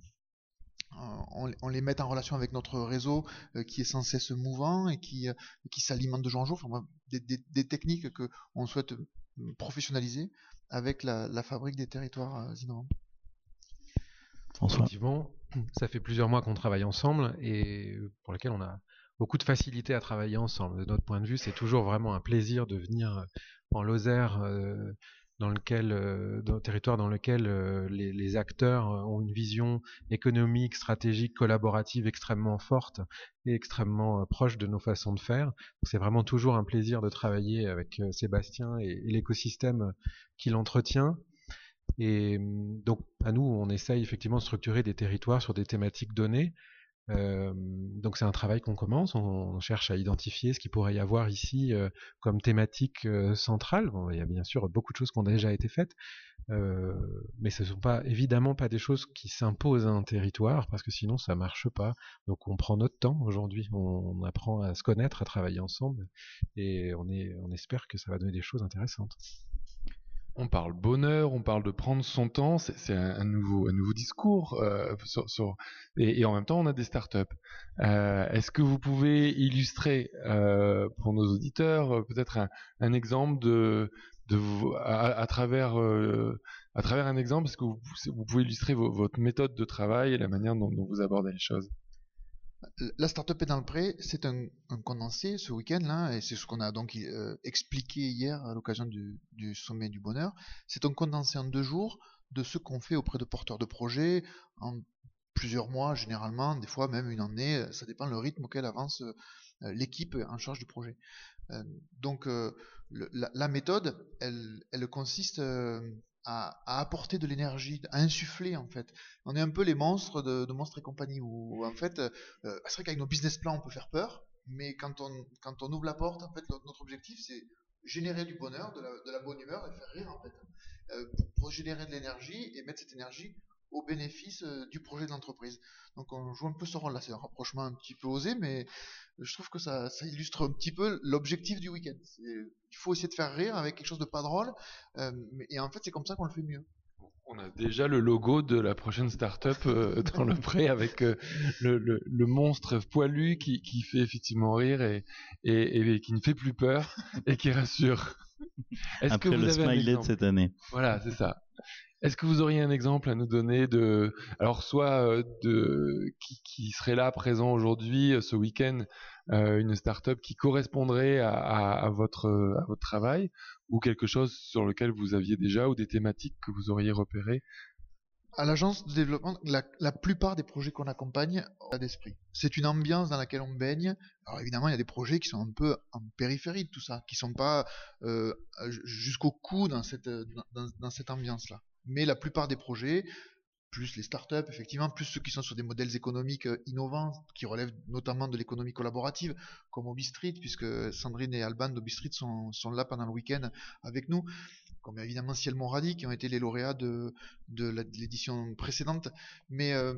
on, on les mette en relation avec notre réseau euh, qui est sans cesse mouvant et qui, euh, qui s'alimente de jour en jour. Enfin, des, des, des techniques que on souhaite professionnaliser avec la, la fabrique des territoires euh, innovants. Effectivement, ça fait plusieurs mois qu'on travaille ensemble et pour lesquels on a beaucoup de facilité à travailler ensemble. De notre point de vue, c'est toujours vraiment un plaisir de venir en Lozère, euh, dans lequel, euh, dans le territoire dans lequel euh, les, les acteurs ont une vision économique, stratégique, collaborative extrêmement forte et extrêmement euh, proche de nos façons de faire. C'est vraiment toujours un plaisir de travailler avec euh, Sébastien et, et l'écosystème qu'il entretient. Et donc, à nous, on essaye effectivement de structurer des territoires sur des thématiques données. Euh, donc c'est un travail qu'on commence, on, on cherche à identifier ce qu'il pourrait y avoir ici euh, comme thématique euh, centrale. Bon, il y a bien sûr beaucoup de choses qui ont déjà été faites, euh, mais ce ne sont pas évidemment pas des choses qui s'imposent à un territoire, parce que sinon ça ne marche pas. Donc on prend notre temps aujourd'hui, on, on apprend à se connaître, à travailler ensemble, et on, est, on espère que ça va donner des choses intéressantes. On parle bonheur, on parle de prendre son temps, c'est un, un, nouveau, un nouveau discours, euh, sur, sur, et, et en même temps on a des startups. Euh, Est-ce que vous pouvez illustrer euh, pour nos auditeurs peut-être un, un exemple de, de à, à travers euh, à travers un exemple, est-ce que vous, vous pouvez illustrer vos, votre méthode de travail et la manière dont, dont vous abordez les choses? La Startup est dans le pré, c'est un, un condensé ce week-end-là, et c'est ce qu'on a donc euh, expliqué hier à l'occasion du, du sommet du bonheur. C'est un condensé en deux jours de ce qu'on fait auprès de porteurs de projets en plusieurs mois généralement, des fois même une année, ça dépend le rythme auquel avance euh, l'équipe en charge du projet. Euh, donc euh, le, la, la méthode, elle, elle consiste euh, à, à apporter de l'énergie, à insuffler en fait. On est un peu les monstres de, de Monstres et compagnie, où, où en fait, euh, c'est vrai qu'avec nos business plans on peut faire peur, mais quand on, quand on ouvre la porte, en fait, notre objectif c'est générer du bonheur, de la, de la bonne humeur et faire rire en fait, euh, pour, pour générer de l'énergie et mettre cette énergie au bénéfice euh, du projet de l'entreprise. Donc on joue un peu ce rôle-là, c'est un rapprochement un petit peu osé, mais je trouve que ça, ça illustre un petit peu l'objectif du week-end. Il faut essayer de faire rire avec quelque chose de pas drôle, euh, et en fait c'est comme ça qu'on le fait mieux. On a déjà le logo de la prochaine start-up euh, dans le pré avec euh, le, le, le monstre poilu qui, qui fait effectivement rire et, et, et qui ne fait plus peur et qui rassure. Après que vous le avez smiley de cette année. Voilà, c'est ça. Est-ce que vous auriez un exemple à nous donner de, alors soit de qui, qui serait là présent aujourd'hui, ce week-end, euh, une start-up qui correspondrait à, à, à votre à votre travail, ou quelque chose sur lequel vous aviez déjà, ou des thématiques que vous auriez repérées? À l'agence de développement, la, la plupart des projets qu'on accompagne ont un d'esprit. C'est une ambiance dans laquelle on baigne. Alors évidemment, il y a des projets qui sont un peu en périphérie de tout ça, qui sont pas euh, jusqu'au cou dans cette, dans, dans cette ambiance-là. Mais la plupart des projets, plus les startups, effectivement, plus ceux qui sont sur des modèles économiques innovants, qui relèvent notamment de l'économie collaborative, comme Obistreet, puisque Sandrine et Alban d'Obistreet sont, sont là pendant le week-end avec nous, comme évidemment Ciel Monradi, qui ont été les lauréats de, de, la, de l'édition précédente. Mais euh,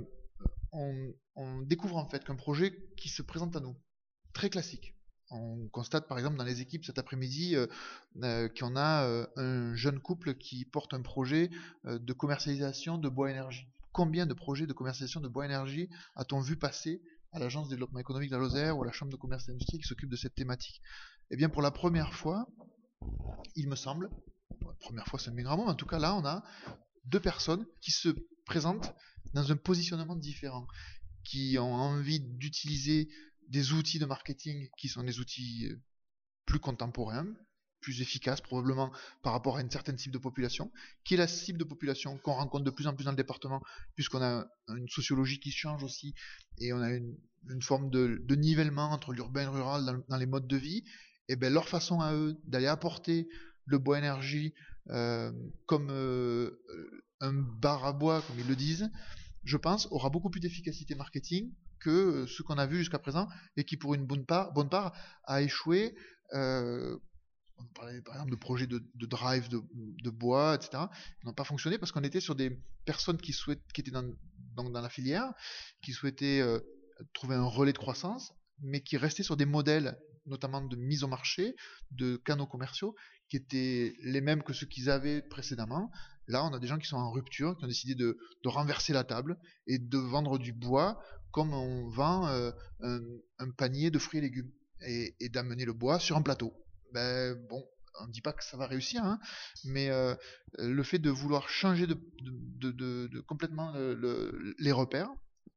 on, on découvre en fait qu'un projet qui se présente à nous, très classique. On constate par exemple dans les équipes cet après-midi euh, euh, qu'on a euh, un jeune couple qui porte un projet euh, de commercialisation de bois énergie. Combien de projets de commercialisation de bois énergie a-t-on vu passer à l'Agence de développement économique de la Lozère ou à la Chambre de commerce et d'industrie qui s'occupe de cette thématique? Eh bien pour la première fois, il me semble, bon, la première fois c'est un méga mot, mais en tout cas là on a deux personnes qui se présentent dans un positionnement différent, qui ont envie d'utiliser des outils de marketing qui sont des outils plus contemporains, plus efficaces probablement par rapport à une certaine cible de population, qui est la cible de population qu'on rencontre de plus en plus dans le département, puisqu'on a une sociologie qui change aussi, et on a une, une forme de, de nivellement entre l'urbain et le rural dans, dans les modes de vie. Et bien leur façon à eux d'aller apporter le bois énergie euh, comme euh, un bar à bois, comme ils le disent, je pense, aura beaucoup plus d'efficacité marketing que ce qu'on a vu jusqu'à présent et qui, pour une bonne part, bonne part a échoué. Euh, on parlait par exemple de projets de, de drive de, de bois, et cetera. Ils n'ont pas fonctionné parce qu'on était sur des personnes qui, souhaitent, qui étaient dans, dans, dans la filière, qui souhaitaient euh, trouver un relais de croissance, mais qui restaient sur des modèles, notamment de mise au marché, de canaux commerciaux, qui étaient les mêmes que ceux qu'ils avaient précédemment. Là, on a des gens qui sont en rupture, qui ont décidé de, de renverser la table et de vendre du bois comme on vend euh, un, un panier de fruits et légumes, et, et d'amener le bois sur un plateau. Ben, bon, on ne dit pas que ça va réussir, hein, mais euh, le fait de vouloir changer de, de, de, de, de complètement le, le, les repères,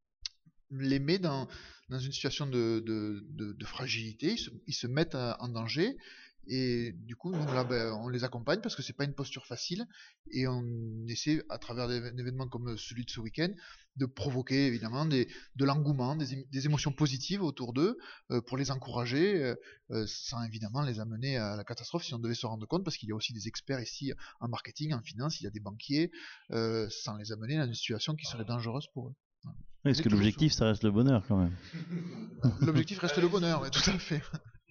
les met dans, dans une situation de, de, de, de fragilité, ils se, ils se mettent à, en danger. Et du coup, nous, là, ben, on les accompagne parce que c'est pas une posture facile, et on essaie, à travers des événements comme celui de ce week-end, de provoquer évidemment des, de l'engouement, des, des émotions positives autour d'eux, euh, pour les encourager, euh, sans évidemment les amener à la catastrophe si on devait se rendre compte, parce qu'il y a aussi des experts ici en marketing, en finance, il y a des banquiers, euh, sans les amener dans une situation qui serait dangereuse pour eux. Oui, parce que l'objectif, ça reste le bonheur quand même. L'objectif reste le bonheur, oui, tout à fait.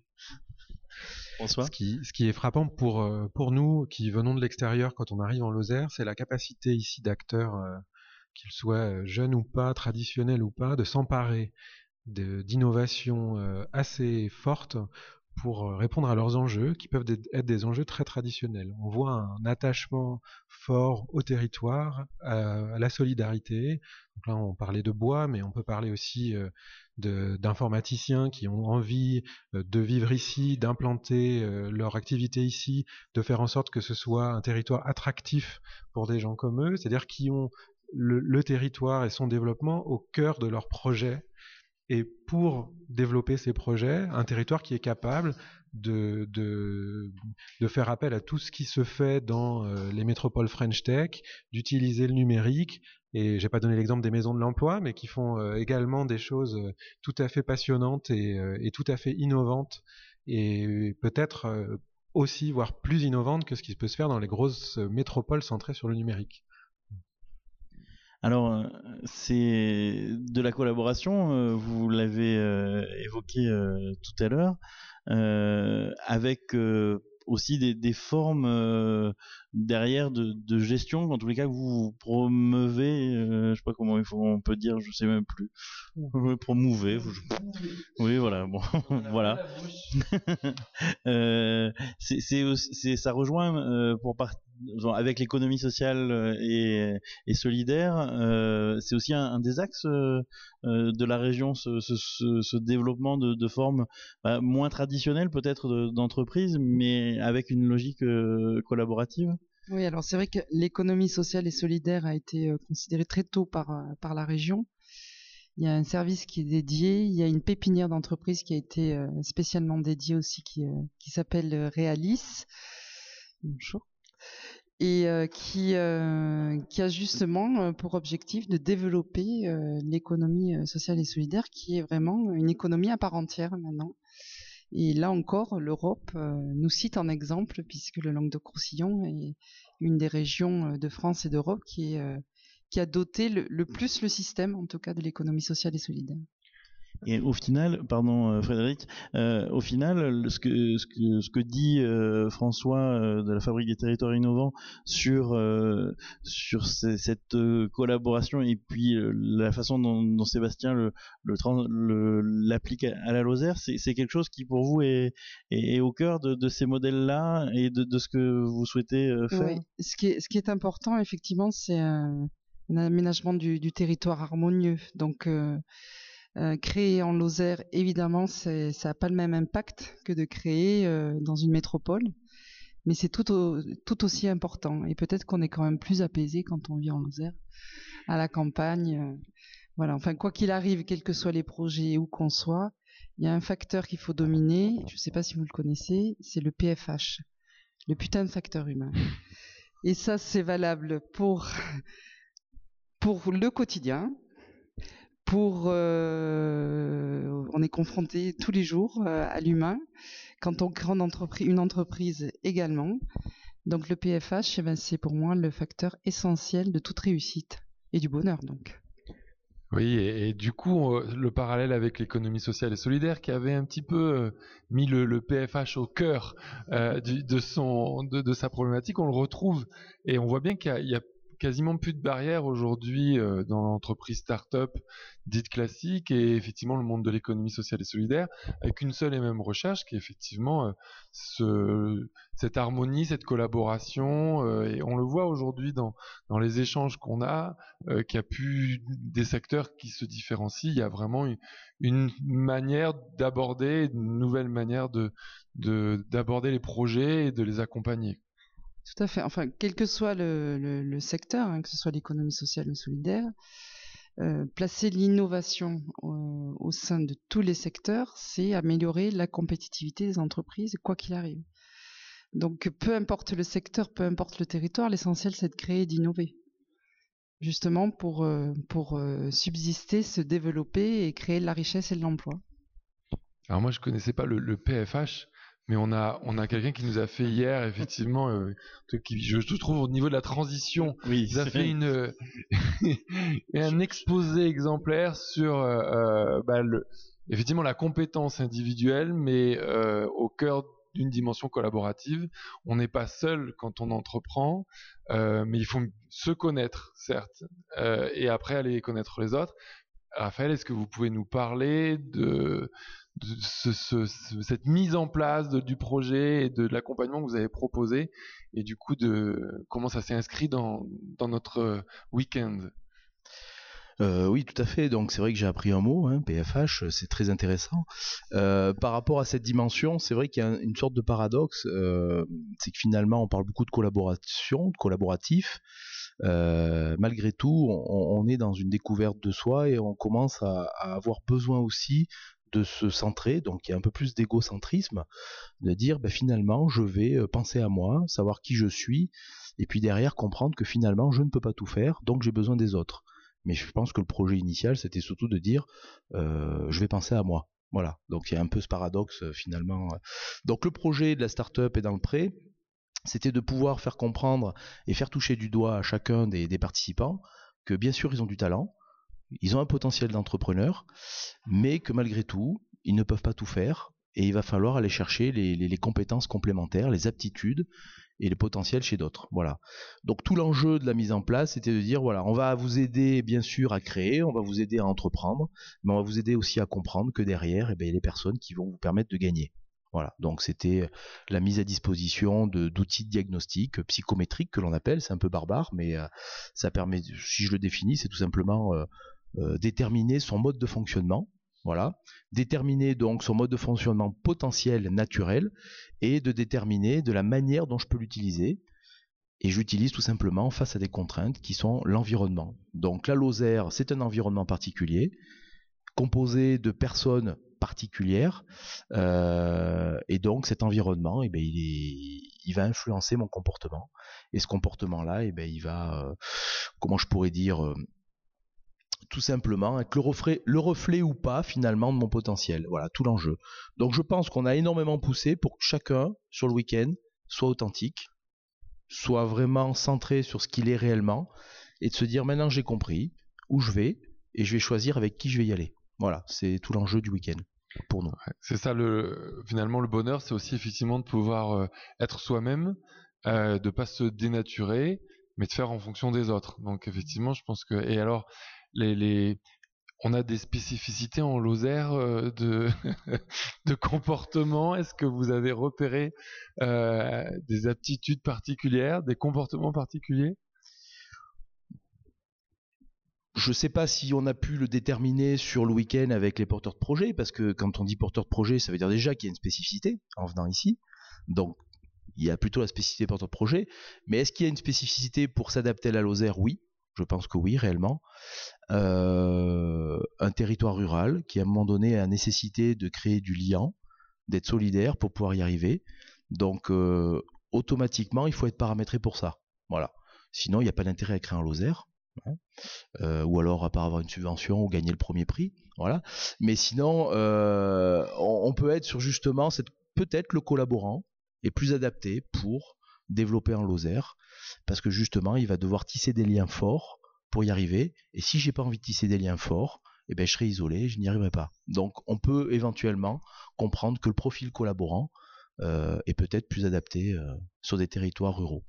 Ce qui, ce qui est frappant pour, pour nous qui venons de l'extérieur quand on arrive en Lozère, c'est la capacité ici d'acteurs, euh, qu'ils soient jeunes ou pas, traditionnels ou pas, de s'emparer de, d'innovations euh, assez fortes pour répondre à leurs enjeux, qui peuvent être des enjeux très traditionnels. On voit un attachement fort au territoire, à, à la solidarité. Donc là, on parlait de bois, mais on peut parler aussi euh, de, d'informaticiens qui ont envie euh, de vivre ici, d'implanter euh, leur activité ici, de faire en sorte que ce soit un territoire attractif pour des gens comme eux, c'est-à-dire qui ont le, le territoire et son développement au cœur de leur projet. Et pour développer ces projets, un territoire qui est capable de, de, de faire appel à tout ce qui se fait dans euh, les métropoles French Tech, d'utiliser le numérique, et j'ai pas donné l'exemple des maisons de l'emploi, mais qui font euh, également des choses euh, tout à fait passionnantes et, euh, et tout à fait innovantes, et peut-être euh, aussi, voire plus innovantes que ce qui peut se faire dans les grosses métropoles centrées sur le numérique. Alors, c'est de la collaboration, vous l'avez euh, évoqué euh, tout à l'heure, euh, avec euh, aussi des, des formes euh, derrière de, de gestion, en tous les cas que vous promeuvez, euh, je sais pas comment il faut, on peut dire, je sais même plus, vous promouvez, vous, je... oui voilà, bon, voilà. euh, c'est, c'est, c'est, ça rejoint euh, pour partir avec l'économie sociale et, et solidaire, euh, c'est aussi un, un des axes euh, de la région, ce, ce, ce, ce développement de, de formes bah, moins traditionnelles peut-être de, d'entreprise, mais avec une logique euh, collaborative. Oui, alors c'est vrai que l'économie sociale et solidaire a été euh, considérée très tôt par, euh, par la région. Il y a un service qui est dédié, il y a une pépinière d'entreprise qui a été euh, spécialement dédiée aussi, qui, euh, qui s'appelle Realis. Bonjour. et euh, qui, euh, qui a justement euh, pour objectif de développer euh, l'économie euh, sociale et solidaire, qui est vraiment une économie à part entière maintenant. Et là encore, l'Europe euh, nous cite en exemple, puisque le Languedoc-Roussillon est une des régions de France et d'Europe qui, est, euh, qui a doté le, le plus le système, en tout cas, de l'économie sociale et solidaire. Et au final, pardon euh, Frédéric, euh, au final, ce que, ce que, ce que dit euh, François euh, de la Fabrique des territoires innovants sur, euh, sur ces, cette euh, collaboration et puis euh, la façon dont, dont Sébastien le, le, le, l'applique à la Lozère, c'est, c'est quelque chose qui pour vous est, est, est au cœur de, de ces modèles-là et de, de ce que vous souhaitez euh, faire. Oui, ce qui est, ce qui est important, effectivement, c'est un, un aménagement du, du territoire harmonieux. Donc, euh, Euh, créer en Lozère, évidemment, c'est, ça n'a pas le même impact que de créer euh, dans une métropole, mais c'est tout, au, tout aussi important. Et peut-être qu'on est quand même plus apaisé quand on vit en Lozère, à la campagne. Euh, voilà. Enfin, quoi qu'il arrive, quels que soient les projets où qu'on soit, il y a un facteur qu'il faut dominer. Je ne sais pas si vous le connaissez, c'est le P F H, le putain de facteur humain. Et ça, c'est valable pour pour le quotidien. Pour, euh, on est confronté tous les jours euh, à l'humain. Quand on crée une entreprise, une entreprise également. Donc le P F H, eh ben, c'est pour moi le facteur essentiel de toute réussite et du bonheur donc. Oui, et, et du coup, euh, le parallèle avec l'économie sociale et solidaire qui avait un petit peu euh, mis le, le P F H au cœur euh, du, de, son, de, de sa problématique, on le retrouve et on voit bien qu'il y a, il y a quasiment plus de barrières aujourd'hui euh, dans l'entreprise start-up dite classique et effectivement le monde de l'économie sociale et solidaire avec une seule et même recherche qui est effectivement euh, ce, cette harmonie, cette collaboration euh, et on le voit aujourd'hui dans, dans les échanges qu'on a euh, qu'il y a plus des secteurs qui se différencient, il y a vraiment une, une manière d'aborder, une nouvelle manière de, de, d'aborder les projets et de les accompagner. Tout à fait. Enfin, quel que soit le, le, le secteur, hein, que ce soit l'économie sociale ou solidaire, euh, placer l'innovation au, au sein de tous les secteurs, c'est améliorer la compétitivité des entreprises, quoi qu'il arrive. Donc, peu importe le secteur, peu importe le territoire, l'essentiel, c'est de créer et d'innover. Justement, pour, euh, pour euh, subsister, se développer et créer de la richesse et de l'emploi. Alors moi, je connaissais pas le, le P F H. Mais on a, on a quelqu'un qui nous a fait hier, effectivement, euh, qui, je, je trouve au niveau de la transition, oui, il a fait une, un exposé exemplaire sur euh, bah, le, effectivement la compétence individuelle, mais euh, au cœur d'une dimension collaborative. On n'est pas seul quand on entreprend, euh, mais il faut se connaître, certes, euh, et après aller connaître les autres. Raphaël, est-ce que vous pouvez nous parler de... de ce, ce, ce, cette mise en place de, du projet et de l'accompagnement que vous avez proposé et du coup de comment ça s'est inscrit dans, dans notre week-end. Euh, oui, tout à fait. Donc c'est vrai que j'ai appris un mot, hein, P F H, c'est très intéressant. Euh, par rapport à cette dimension, c'est vrai qu'il y a une sorte de paradoxe, euh, c'est que finalement on parle beaucoup de collaboration, de collaboratif. Euh, malgré tout, on, on est dans une découverte de soi et on commence à, à avoir besoin aussi de se centrer, donc il y a un peu plus d'égocentrisme, de dire ben, finalement je vais penser à moi, savoir qui je suis, et puis derrière comprendre que finalement je ne peux pas tout faire, donc j'ai besoin des autres. Mais je pense que le projet initial c'était surtout de dire euh, je vais penser à moi. Voilà, donc il y a un peu ce paradoxe finalement. Donc le projet de la start-up est dans le pré, c'était de pouvoir faire comprendre et faire toucher du doigt à chacun des, des participants que bien sûr ils ont du talent, ils ont un potentiel d'entrepreneur, mais que malgré tout, ils ne peuvent pas tout faire et il va falloir aller chercher les, les, les compétences complémentaires, les aptitudes et le potentiel chez d'autres. Voilà. Donc tout l'enjeu de la mise en place, c'était de dire voilà, on va vous aider bien sûr à créer, on va vous aider à entreprendre, mais on va vous aider aussi à comprendre que derrière, eh bien, il y a les personnes qui vont vous permettre de gagner. Voilà, donc c'était la mise à disposition de, d'outils de diagnostic psychométriques que l'on appelle, c'est un peu barbare, mais euh, ça permet, si je le définis, c'est tout simplement euh, euh, déterminer son mode de fonctionnement, voilà, déterminer donc son mode de fonctionnement potentiel naturel et de déterminer de la manière dont je peux l'utiliser. Et j'utilise tout simplement face à des contraintes qui sont l'environnement. Donc la Lozère, c'est un environnement particulier, composé de personnes particulière. Euh, et donc cet environnement, eh ben, il, est, il va influencer mon comportement. Et ce comportement-là, eh ben, il va, euh, comment je pourrais dire, euh, tout simplement être le reflet, le reflet ou pas finalement de mon potentiel. Voilà, tout l'enjeu. Donc je pense qu'on a énormément poussé pour que chacun, sur le week-end, soit authentique, soit vraiment centré sur ce qu'il est réellement, et de se dire maintenant j'ai compris où je vais, et je vais choisir avec qui je vais y aller. Voilà, c'est tout l'enjeu du week-end pour nous. Ouais, c'est ça, le, finalement, le bonheur, c'est aussi effectivement de pouvoir euh, être soi-même, euh, de pas se dénaturer, mais de faire en fonction des autres. Donc effectivement, je pense que... Et alors, les, les... on a des spécificités en Lozère euh, de, de comportement. Est-ce que vous avez repéré euh, des aptitudes particulières, des comportements particuliers ? Je ne sais pas si on a pu le déterminer sur le week-end avec les porteurs de projet, parce que quand on dit porteur de projet, ça veut dire déjà qu'il y a une spécificité en venant ici. Donc, il y a plutôt la spécificité porteur de projet. Mais est-ce qu'il y a une spécificité pour s'adapter à la Lozère ? Oui, je pense que oui, réellement. Euh, un territoire rural qui, à un moment donné, a nécessité de créer du lien, d'être solidaire pour pouvoir y arriver. Donc, euh, automatiquement, il faut être paramétré pour ça. Voilà. Sinon, il n'y a pas d'intérêt à créer un Lozère. Hein, euh, ou alors à part avoir une subvention ou gagner le premier prix, voilà. Mais sinon, euh, on, on peut être sur justement cette, peut-être le collaborant est plus adapté pour développer un Lozère, parce que justement, il va devoir tisser des liens forts pour y arriver. Et si j'ai pas envie de tisser des liens forts, eh ben je serai isolé, je n'y arriverai pas. Donc, on peut éventuellement comprendre que le profil collaborant euh, est peut-être plus adapté euh, sur des territoires ruraux.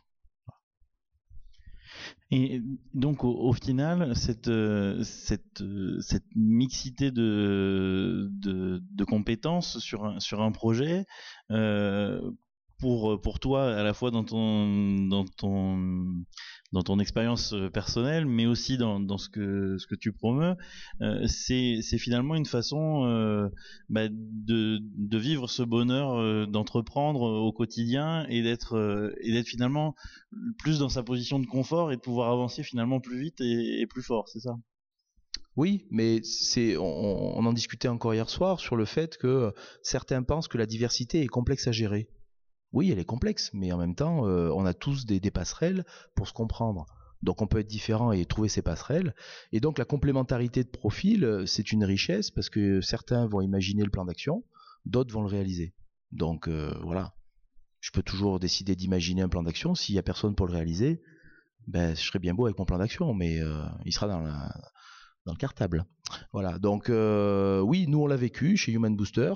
Et donc au, au final, cette, cette, cette mixité de, de, de compétences sur un, sur un projet, euh, pour, pour toi, à la fois dans ton, dans ton, dans ton expérience personnelle, mais aussi dans, dans ce que, ce que tu promeus, euh, c'est, c'est finalement une façon euh, bah, de, de vivre ce bonheur, euh, d'entreprendre au quotidien et d'être, euh, et d'être finalement plus dans sa position de confort et de pouvoir avancer finalement plus vite et, et plus fort, c'est ça ? Oui, mais c'est, on, on en discutait encore hier soir sur le fait que certains pensent que la diversité est complexe à gérer. Oui, elle est complexe, mais en même temps, euh, on a tous des, des passerelles pour se comprendre. Donc on peut être différent et trouver ces passerelles. Et donc la complémentarité de profil, c'est une richesse parce que certains vont imaginer le plan d'action, d'autres vont le réaliser. Donc euh, voilà, je peux toujours décider d'imaginer un plan d'action. S'il n'y a personne pour le réaliser, ben, je serais bien beau avec mon plan d'action, mais euh, il sera dans, la, dans le cartable. Voilà, donc euh, oui, nous on l'a vécu chez Human Booster.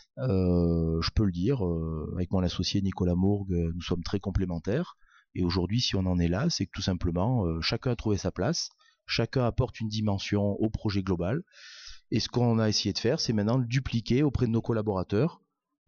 Euh, je peux le dire, euh, avec mon associé Nicolas Mourgue, euh, nous sommes très complémentaires. Et aujourd'hui, si on en est là, c'est que tout simplement, euh, chacun a trouvé sa place, chacun apporte une dimension au projet global. Et ce qu'on a essayé de faire, c'est maintenant le dupliquer auprès de nos collaborateurs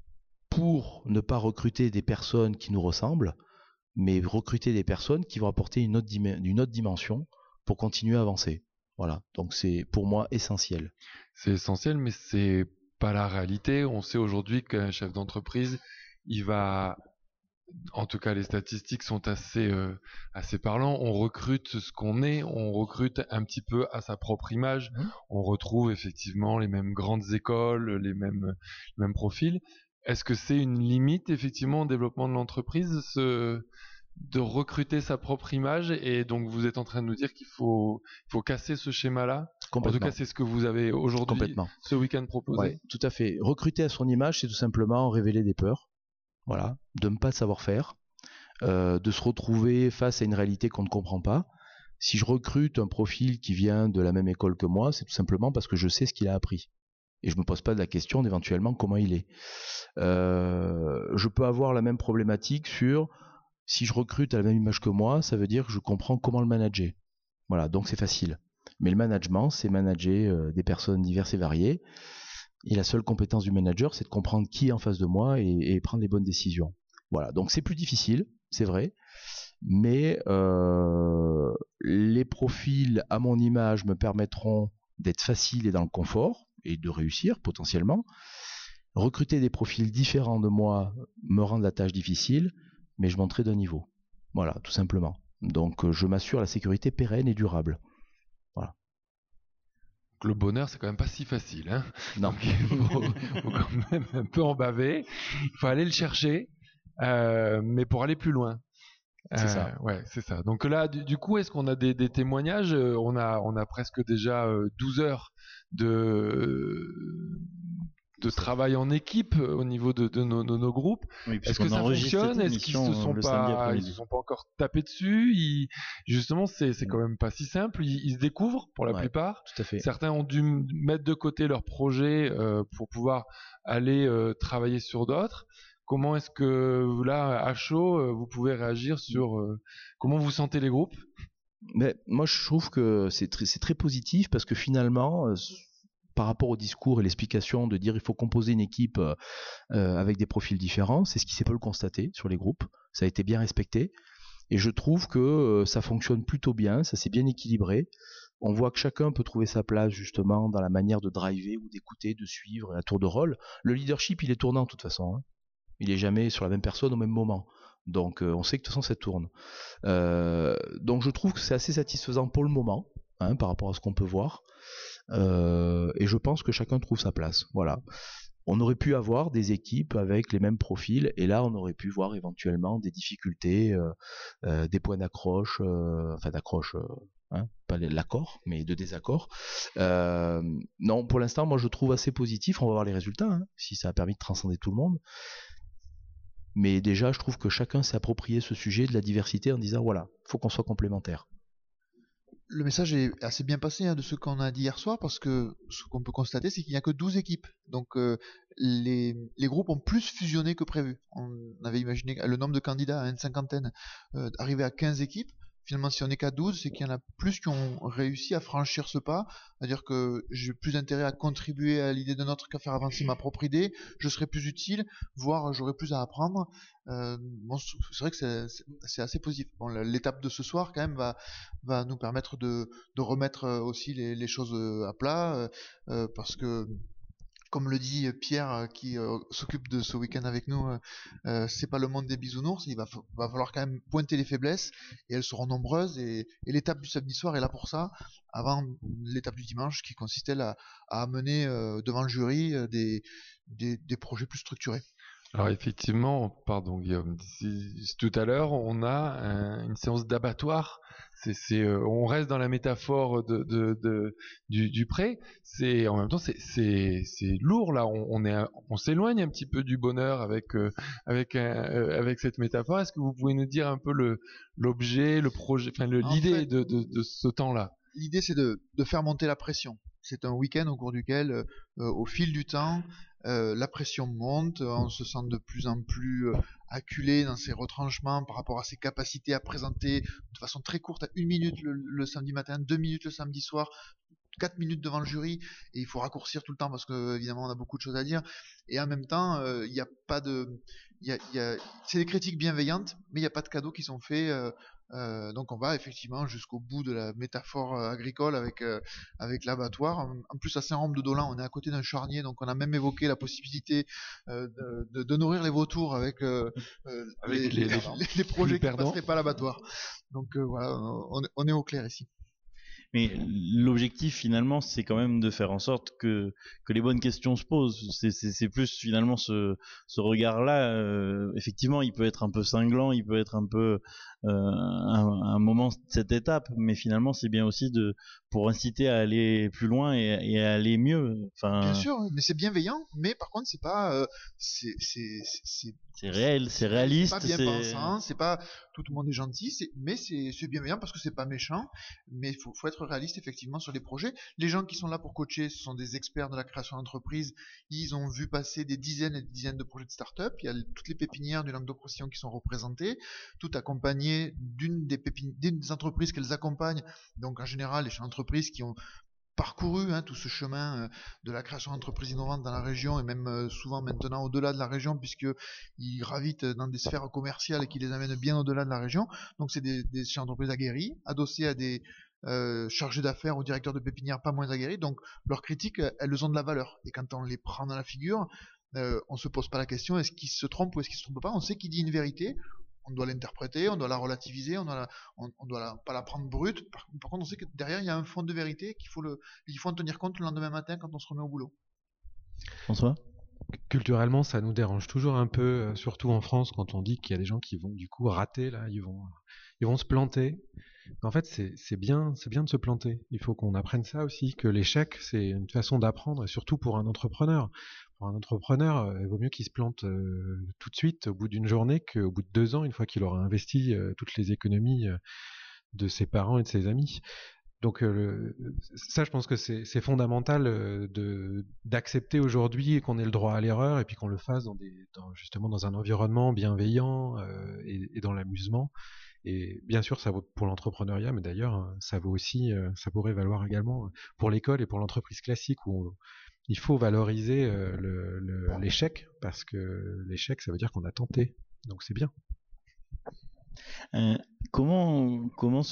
pour ne pas recruter des personnes qui nous ressemblent, mais recruter des personnes qui vont apporter une autre, dim- une autre dimension pour continuer à avancer. Voilà, donc c'est pour moi essentiel. C'est essentiel, mais c'est pas la réalité. On sait aujourd'hui qu'un chef d'entreprise, il va, en tout cas les statistiques sont assez euh, assez parlants. On recrute ce qu'on est, on recrute un petit peu à sa propre image. Mmh. On retrouve effectivement les mêmes grandes écoles, les mêmes les mêmes profils. Est-ce que c'est une limite effectivement au développement de l'entreprise, ce de recruter sa propre image, et donc vous êtes en train de nous dire qu'il faut, il faut casser ce schéma-là. En tout cas, c'est ce que vous avez aujourd'hui, ce week-end proposé. Ouais, tout à fait. Recruter à son image, c'est tout simplement révéler des peurs, voilà, de ne pas savoir faire, euh, de se retrouver face à une réalité qu'on ne comprend pas. Si je recrute un profil qui vient de la même école que moi, c'est tout simplement parce que je sais ce qu'il a appris. Et je ne me pose pas de la question d'éventuellement comment il est. Euh, je peux avoir la même problématique sur... Si je recrute à la même image que moi, ça veut dire que je comprends comment le manager. Voilà, donc c'est facile. Mais le management, c'est manager euh, des personnes diverses et variées. Et la seule compétence du manager, c'est de comprendre qui est en face de moi et, et prendre les bonnes décisions. Voilà, donc c'est plus difficile, c'est vrai. Mais euh, les profils à mon image me permettront d'être facile et dans le confort et de réussir potentiellement. Recruter des profils différents de moi me rend la tâche difficile, mais je monterai d'un niveau. Voilà, tout simplement. Donc, je m'assure la sécurité pérenne et durable. Voilà. Donc le bonheur, c'est quand même pas si facile. Hein. Non. Donc, il faut, faut quand même un peu en baver. Il faut aller le chercher, euh, mais pour aller plus loin. C'est Euh, ça. Ouais, c'est ça. Donc là, du, du coup, est-ce qu'on a des, des témoignages? Euh, On a, on a presque déjà euh, douze heures de de travail en équipe euh, au niveau de, de nos, de nos groupes. Oui, Est-ce que puisqu'on ça enregistre fonctionne? cette Est-ce qu'ils se émission, sont le samedi pas, ils après-midi. se sont pas encore tapés dessus? Ils- Justement, c'est c'est quand même pas si simple. Ils, ils se découvrent pour la Ouais, plupart. tout à fait. Certains ont dû m- mettre de côté leur projet euh, pour pouvoir aller euh, travailler sur d'autres. Comment est-ce que là, à chaud, euh, vous pouvez réagir sur euh, comment vous sentez les groupes? Mais moi, je trouve que c'est très, c'est très positif parce que finalement, euh, par rapport au discours et l'explication de dire il faut composer une équipe euh, euh, avec des profils différents, c'est ce qui s'est peu le constater sur les groupes. Ça a été bien respecté. Et je trouve que euh, ça fonctionne plutôt bien, ça s'est bien équilibré. On voit que chacun peut trouver sa place justement dans la manière de driver ou d'écouter, de suivre à tour de rôle. Le leadership, il est tournant de toute façon. Hein. Il est jamais sur la même personne au même moment. Donc euh, on sait que de toute façon ça tourne. Euh, donc je trouve que c'est assez satisfaisant pour le moment, hein, par rapport à ce qu'on peut voir. Euh, et je pense que chacun trouve sa place. Voilà. On aurait pu avoir des équipes avec les mêmes profils, et là on aurait pu voir éventuellement des difficultés, euh, euh, des points d'accroche, euh, enfin d'accroche, euh, hein, pas l'accord, mais de désaccord. Euh, non, pour l'instant, moi je trouve assez positif. On va voir les résultats, hein, si ça a permis de transcender tout le monde. Mais déjà, je trouve que chacun s'est approprié ce sujet de la diversité en disant voilà, faut qu'on soit complémentaires. Le message est assez bien passé hein, de ce qu'on a dit hier soir, parce que ce qu'on peut constater, c'est qu'il n'y a que douze équipes. Donc euh, les, les groupes ont plus fusionné que prévu. On avait imaginé le nombre de candidats à une cinquantaine, euh, arriver à quinze équipes. Finalement, si on n'est qu'à douze, c'est qu'il y en a plus qui ont réussi à franchir ce pas. C'est-à-dire que j'ai plus intérêt à contribuer à l'idée d'un autre qu'à faire avancer ma propre idée. Je serai plus utile, voire j'aurai plus à apprendre. Euh, bon, c'est vrai que c'est, c'est, c'est assez positif. Bon, l'étape de ce soir, quand même, va, va nous permettre de, de remettre aussi les, les choses à plat. Euh, parce que, comme le dit Pierre, euh, qui euh, s'occupe de ce week-end avec nous, euh, euh, c'est pas le monde des bisounours. Il va, fa- va falloir quand même pointer les faiblesses, et elles seront nombreuses. Et, et l'étape du samedi soir est là pour ça, avant l'étape du dimanche, qui consistait à, à amener euh, devant le jury euh, des, des, des projets plus structurés. Alors effectivement, pardon Guillaume, si- si tout à l'heure on a un- une séance d'abattoir. C'est, c'est, euh, on reste dans la métaphore de, de, de- du, du pré. C'est en même temps c'est, c'est, c'est lourd là. On, on est, un- on s'éloigne un petit peu du bonheur avec euh, avec un- euh, avec cette métaphore. Est-ce que vous pouvez nous dire un peu le l'objet, le projet, enfin le, En l'idée fait, de, de, de ce temps-là? L'idée, c'est de, de faire monter la pression. C'est un week-end au cours duquel, euh, au fil du temps, euh, la pression monte, on se sent de plus en plus euh, acculé dans ses retranchements par rapport à ses capacités à présenter de façon très courte, à une minute le, le samedi matin, deux minutes le samedi soir, quatre minutes devant le jury, et il faut raccourcir tout le temps parce que évidemment on a beaucoup de choses à dire. Et en même temps, euh, il n'y a pas de, il y a, il y a, c'est des critiques bienveillantes, mais il n'y a pas de cadeaux qui sont faits. Euh, euh, donc on va effectivement jusqu'au bout de la métaphore euh, agricole avec euh, avec l'abattoir. En, en plus à Saint-Rome-de-Dolan, on est à côté d'un charnier, donc on a même évoqué la possibilité euh, de, de, de nourrir les vautours avec, euh, euh, Avec les, les- les, les- les- les projets les qui ne perdants. passeraient pas à l'abattoir. Donc euh, voilà, on, on est au clair ici. Mais l'objectif finalement, c'est quand même de faire en sorte que, que les bonnes questions se posent. C'est, c'est, c'est plus finalement ce, ce regard-là. Euh, effectivement, il peut être un peu cinglant, il peut être un peu euh, un, un moment de cette étape, mais finalement, c'est bien aussi de pour inciter à aller plus loin et, et à aller mieux. Enfin, Bien sûr, mais c'est bienveillant, mais par contre c'est pas, euh, c'est, c'est, c'est, c'est réel, c'est réaliste. c'est pas bien c'est... pensant, c'est pas tout le monde est gentil, c'est, mais c'est, c'est bienveillant parce que c'est pas méchant, mais il faut, faut être réaliste effectivement sur les projets. Les gens qui sont là pour coacher, ce sont des experts de la création d'entreprise. Ils ont vu passer des dizaines et des dizaines de projets de start-up. Il y a toutes les pépinières du Languedoc-Roussillon qui sont représentées, tout accompagné d'une des pépinières, d'une des entreprises qu'elles accompagnent. Donc en général, les entreprises qui ont parcouru hein, tout ce chemin euh, de la création d'entreprises innovantes dans la région, et même euh, souvent maintenant au-delà de la région, puisqu'ils gravitent dans des sphères commerciales qui les amènent bien au-delà de la région. Donc c'est des, des chefs d'entreprise aguerris, adossés à des euh, chargés d'affaires ou directeurs de pépinières pas moins aguerris. Donc leurs critiques, elles ont de la valeur. Et quand on les prend dans la figure, euh, on se pose pas la question est-ce qu'ils se trompent ou est-ce qu'ils se trompent pas. On sait qu'il dit une vérité. on doit l'interpréter, on doit la relativiser, on doit, la, on, on doit la, pas la prendre brute. Par, par contre, on sait que derrière, il y a un fond de vérité qu'il faut, le, qu'il faut en tenir compte le lendemain matin quand on se remet au boulot. François ? Culturellement, ça nous dérange toujours un peu, euh, surtout en France, quand on dit qu'il y a des gens qui vont du coup rater, là, ils vont, ils vont se planter. En fait, c'est, c'est bien, c'est bien de se planter. Il faut qu'on apprenne ça aussi, que l'échec, c'est une façon d'apprendre, et surtout pour un entrepreneur. Pour un entrepreneur, euh, il vaut mieux qu'il se plante euh, tout de suite, au bout d'une journée, qu'au bout de deux ans, une fois qu'il aura investi euh, toutes les économies euh, de ses parents et de ses amis. Donc euh, ça, je pense que c'est, c'est fondamental euh, de, d'accepter aujourd'hui qu'on ait le droit à l'erreur et puis qu'on le fasse dans des, dans, justement dans un environnement bienveillant euh, et, et dans l'amusement. Et bien sûr, ça vaut pour l'entrepreneuriat, mais d'ailleurs, ça vaut aussi, euh, ça pourrait valoir également pour l'école et pour l'entreprise classique où on, il faut valoriser euh, le, le, l'échec parce que l'échec, ça veut dire qu'on a tenté. Donc c'est bien. Euh, comment comment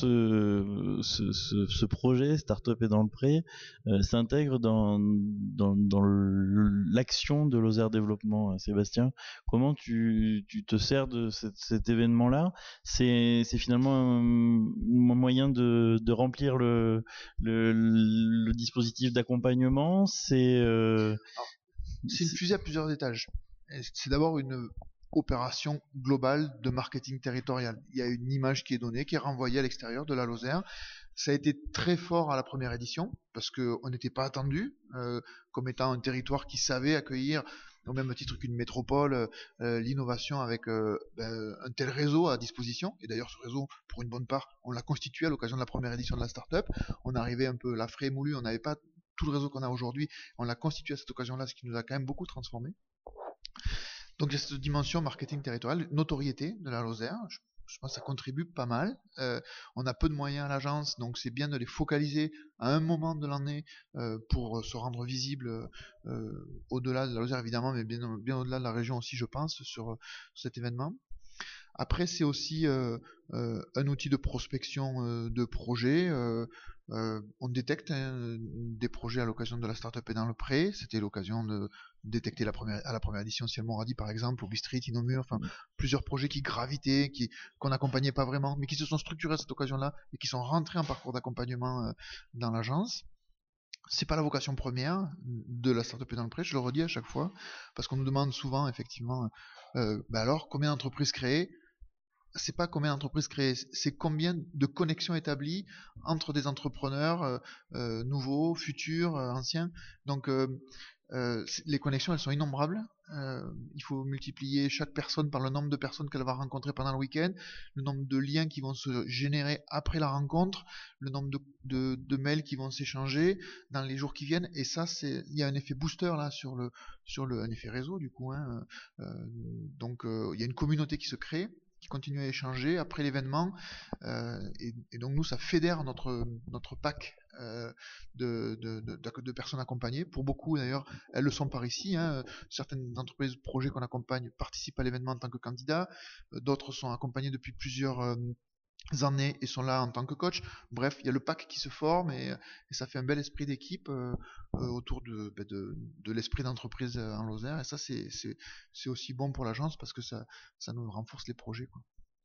ce, ce, ce, ce projet Startup et dans le pré euh, s'intègre dans, dans, dans le, l'action de Lozère Développement, Sébastien? Comment tu, tu te sers de cet, cet événement-là? C'est, c'est finalement un, un moyen de, de remplir le, le, le dispositif d'accompagnement. C'est, euh, Alors, c'est une fusée à plusieurs étages. C'est d'abord une opération globale de marketing territorial. Il y a une image qui est donnée, qui est renvoyée à l'extérieur de la Lozère. Ça a été très fort à la première édition, parce qu'on n'était pas attendu euh, comme étant un territoire qui savait accueillir, au même titre qu'une métropole, euh, l'innovation avec euh, ben, un tel réseau à disposition. Et d'ailleurs, ce réseau, pour une bonne part, on l'a constitué à l'occasion de la première édition de la Startup. On arrivait un peu la frais moulu, on n'avait pas tout le réseau qu'on a aujourd'hui. On l'a constitué à cette occasion-là, ce qui nous a quand même beaucoup transformé. Donc il y a cette dimension marketing territorial, notoriété de la Lozère, je, je pense que ça contribue pas mal. Euh, on a peu de moyens à l'agence, donc c'est bien de les focaliser à un moment de l'année euh, pour se rendre visible euh, au-delà de la Lozère évidemment, mais bien, bien au-delà de la région aussi je pense, sur, sur cet événement. Après c'est aussi euh, euh, un outil de prospection euh, de projets. Euh, euh, on détecte hein, des projets à l'occasion de la Startup et dans le pré. C'était l'occasion de détecter la première, à la première édition Ciel Moradi par exemple, au Bistrit, Innomur, enfin plusieurs projets qui gravitaient, qui, qu'on n'accompagnait pas vraiment, mais qui se sont structurés à cette occasion-là et qui sont rentrés en parcours d'accompagnement euh, dans l'agence. C'est pas la vocation première de la Startup et dans le pré, je le redis à chaque fois, parce qu'on nous demande souvent effectivement, euh, bah alors combien d'entreprises créées? C'est pas combien d'entreprises créées, c'est combien de connexions établies entre des entrepreneurs euh, euh, nouveaux, futurs, euh, anciens. Donc euh, euh, les connexions elles sont innombrables. Euh, il faut multiplier chaque personne par le nombre de personnes qu'elle va rencontrer pendant le week-end, le nombre de liens qui vont se générer après la rencontre, le nombre de, de, de mails qui vont s'échanger dans les jours qui viennent. Et ça, c'est, il y a un effet booster là sur le, sur le, un effet réseau du coup. Hein. Euh, donc euh, il y a une communauté qui se crée, qui continue à échanger après l'événement euh, et, et donc nous ça fédère notre notre pack euh, de, de, de, de personnes accompagnées. Pour beaucoup d'ailleurs elles le sont par ici, hein. Certaines entreprises projets qu'on accompagne participent à l'événement en tant que candidats, d'autres sont accompagnés depuis plusieurs euh, années et sont là en tant que coach. Bref, il y a le pack qui se forme et, et ça fait un bel esprit d'équipe euh, euh, autour de, bah de, de l'esprit d'entreprise en Lozère, et ça c'est, c'est, c'est aussi bon pour l'agence parce que ça, ça nous renforce les projets, quoi.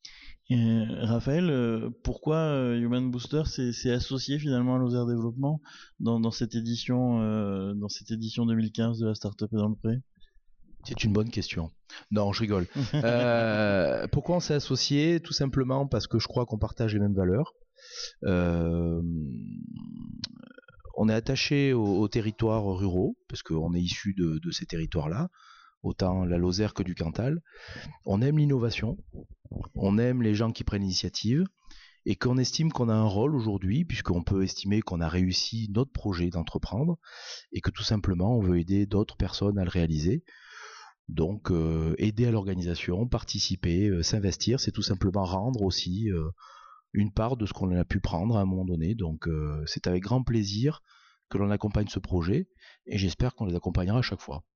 Et Raphaël, euh, pourquoi euh, Human Booster s'est, s'est associé finalement à Lozère Développement dans, dans cette édition euh, dans cette édition deux mille quinze de la Startup et dans le pré? C'est une bonne question. Non, je rigole. euh, pourquoi on s'est associé? Tout simplement parce que je crois qu'on partage les mêmes valeurs. Euh, on est attaché aux, aux territoires ruraux, parce qu'on est issu de, de ces territoires-là, autant la Lozère que du Cantal. On aime l'innovation, on aime les gens qui prennent l'initiative, et qu'on estime qu'on a un rôle aujourd'hui, puisqu'on peut estimer qu'on a réussi notre projet d'entreprendre, et que tout simplement on veut aider d'autres personnes à le réaliser. Donc euh, aider à l'organisation, participer, euh, s'investir, c'est tout simplement rendre aussi euh, une part de ce qu'on a pu prendre à un moment donné. Donc euh, c'est avec grand plaisir que l'on accompagne ce projet et j'espère qu'on les accompagnera à chaque fois.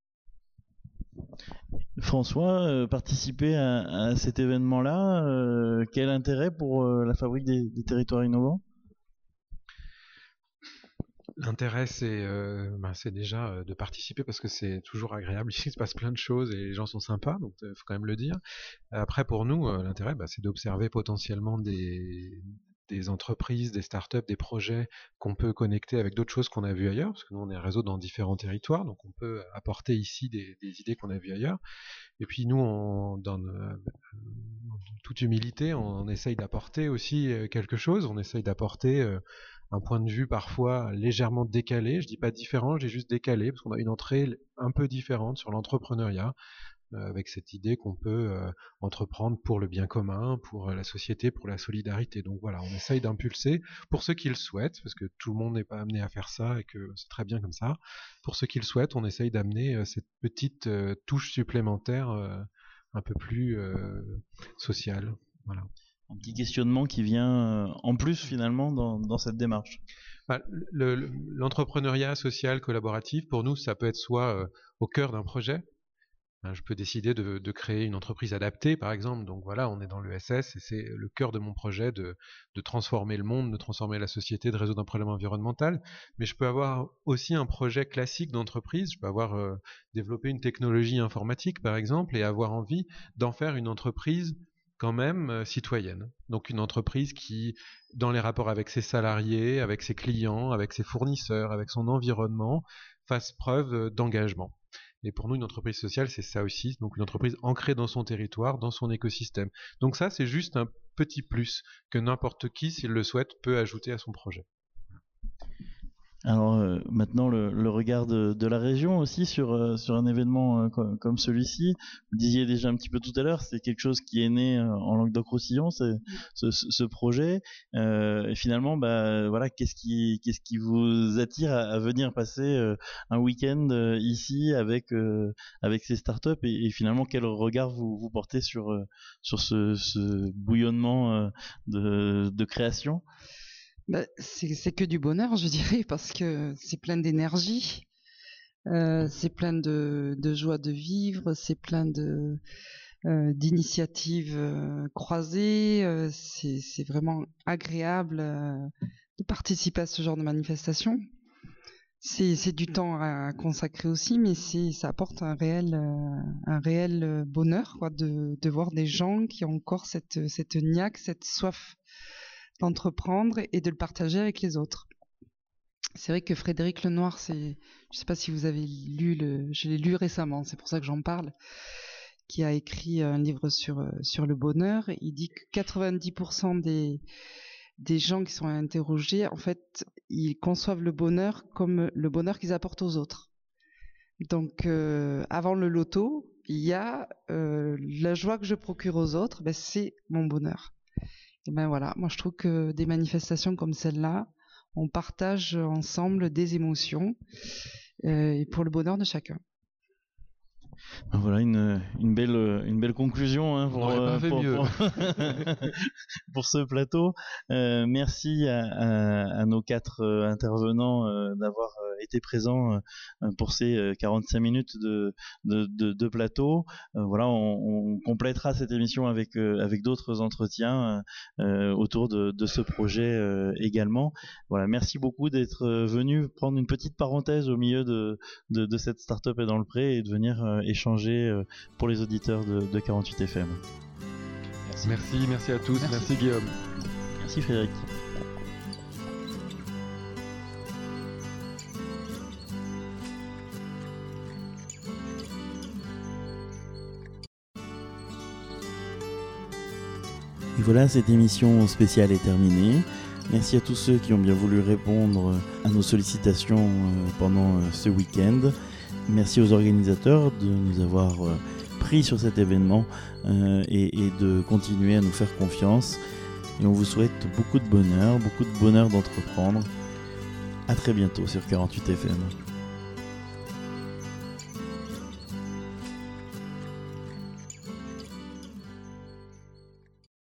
François, euh, participer à, à cet événement-là, euh, quel intérêt pour euh, la fabrique des, des territoires innovants? L'intérêt, c'est euh, ben, c'est déjà euh, de participer parce que c'est toujours agréable. Ici, il se passe plein de choses et les gens sont sympas, donc il faut quand même le dire. Après, pour nous, euh, l'intérêt, ben, c'est d'observer potentiellement des, des entreprises, des startups, des projets qu'on peut connecter avec d'autres choses qu'on a vues ailleurs, parce que nous, on est un réseau dans différents territoires, donc on peut apporter ici des, des idées qu'on a vues ailleurs. Et puis nous, on, dans euh, toute humilité, on, on essaye d'apporter aussi quelque chose, on essaye d'apporter... Euh, un point de vue parfois légèrement décalé, je dis pas différent, je dis juste décalé, parce qu'on a une entrée un peu différente sur l'entrepreneuriat, euh, avec cette idée qu'on peut euh, entreprendre pour le bien commun, pour la société, pour la solidarité. Donc voilà, on essaye d'impulser pour ceux qui le souhaitent, parce que tout le monde n'est pas amené à faire ça et que c'est très bien comme ça. Pour ceux qui le souhaitent, on essaye d'amener euh, cette petite euh, touche supplémentaire euh, un peu plus euh, sociale. Voilà. Un petit questionnement qui vient en plus finalement dans, dans cette démarche. Bah, le, le, l'entrepreneuriat social collaboratif, pour nous, ça peut être soit euh, au cœur d'un projet. Ben, je peux décider de, de créer une entreprise adaptée, par exemple. Donc voilà, on est dans l'E S S et c'est le cœur de mon projet de, de transformer le monde, de transformer la société, de résoudre un problème environnemental. Mais je peux avoir aussi un projet classique d'entreprise. Je peux avoir euh, développé une technologie informatique, par exemple, et avoir envie d'en faire une entreprise quand même euh, citoyenne. Donc une entreprise qui, dans les rapports avec ses salariés, avec ses clients, avec ses fournisseurs, avec son environnement, fasse preuve euh, d'engagement. Et pour nous, une entreprise sociale, c'est ça aussi. Donc une entreprise ancrée dans son territoire, dans son écosystème. Donc ça, c'est juste un petit plus que n'importe qui, s'il le souhaite, peut ajouter à son projet. Alors euh, maintenant le, le regard de, de la région aussi sur, euh, sur un événement euh, comme, comme celui-ci. Vous disiez déjà un petit peu tout à l'heure, c'est quelque chose qui est né euh, en Languedoc-Roussillon, ce, ce, ce projet. Euh, et finalement, bah, voilà, qu'est-ce qui, qu'est-ce qui vous attire à, à venir passer euh, un week-end euh, ici avec, euh, avec ces startups et, et finalement quel regard vous, vous portez sur, euh, sur ce, ce bouillonnement euh, de, de création? Bah, c'est, c'est que du bonheur, je dirais, parce que c'est plein d'énergie, euh, c'est plein de, de joie de vivre, c'est plein de, euh, d'initiatives euh, croisées, euh, c'est, c'est vraiment agréable euh, de participer à ce genre de manifestation. C'est, c'est du temps à consacrer aussi, mais c'est, ça apporte un réel, euh, un réel bonheur quoi, de, de voir des gens qui ont encore cette, cette niaque, cette soif d'entreprendre et de le partager avec les autres. C'est vrai que Frédéric Lenoir, c'est, je ne sais pas si vous avez lu, le, je l'ai lu récemment, c'est pour ça que j'en parle, qui a écrit un livre sur, sur le bonheur. Il dit que quatre-vingt-dix pour cent des, des gens qui sont interrogés, en fait, ils conçoivent le bonheur comme le bonheur qu'ils apportent aux autres. Donc, euh, avant le loto, il y a euh, la joie que je procure aux autres, ben, c'est mon bonheur. Et ben voilà, moi je trouve que des manifestations comme celle-là, on partage ensemble des émotions euh, et pour le bonheur de chacun. Voilà une, une, belle, une belle conclusion hein, pour, euh, pour, pour, pour ce plateau. Euh, merci à, à, à nos quatre euh, intervenants euh, d'avoir euh, été présents euh, pour ces euh, quarante-cinq minutes de, de, de, de plateau. Euh, voilà, on, on complétera cette émission avec, euh, avec d'autres entretiens euh, autour de, de ce projet euh, également. Voilà, merci beaucoup d'être venu prendre une petite parenthèse au milieu de, de, de cette start-up et dans le pré et de venir euh, échanger pour les auditeurs de, de quarante-huit F M. Merci, merci, merci à tous, merci, merci Guillaume. Merci Frédéric. Et voilà, cette émission spéciale est terminée. Merci à tous ceux qui ont bien voulu répondre à nos sollicitations pendant ce week-end. Merci aux organisateurs de nous avoir pris sur cet événement euh, et, et de continuer à nous faire confiance. Et on vous souhaite beaucoup de bonheur, beaucoup de bonheur d'entreprendre. À très bientôt sur quarante-huit F M.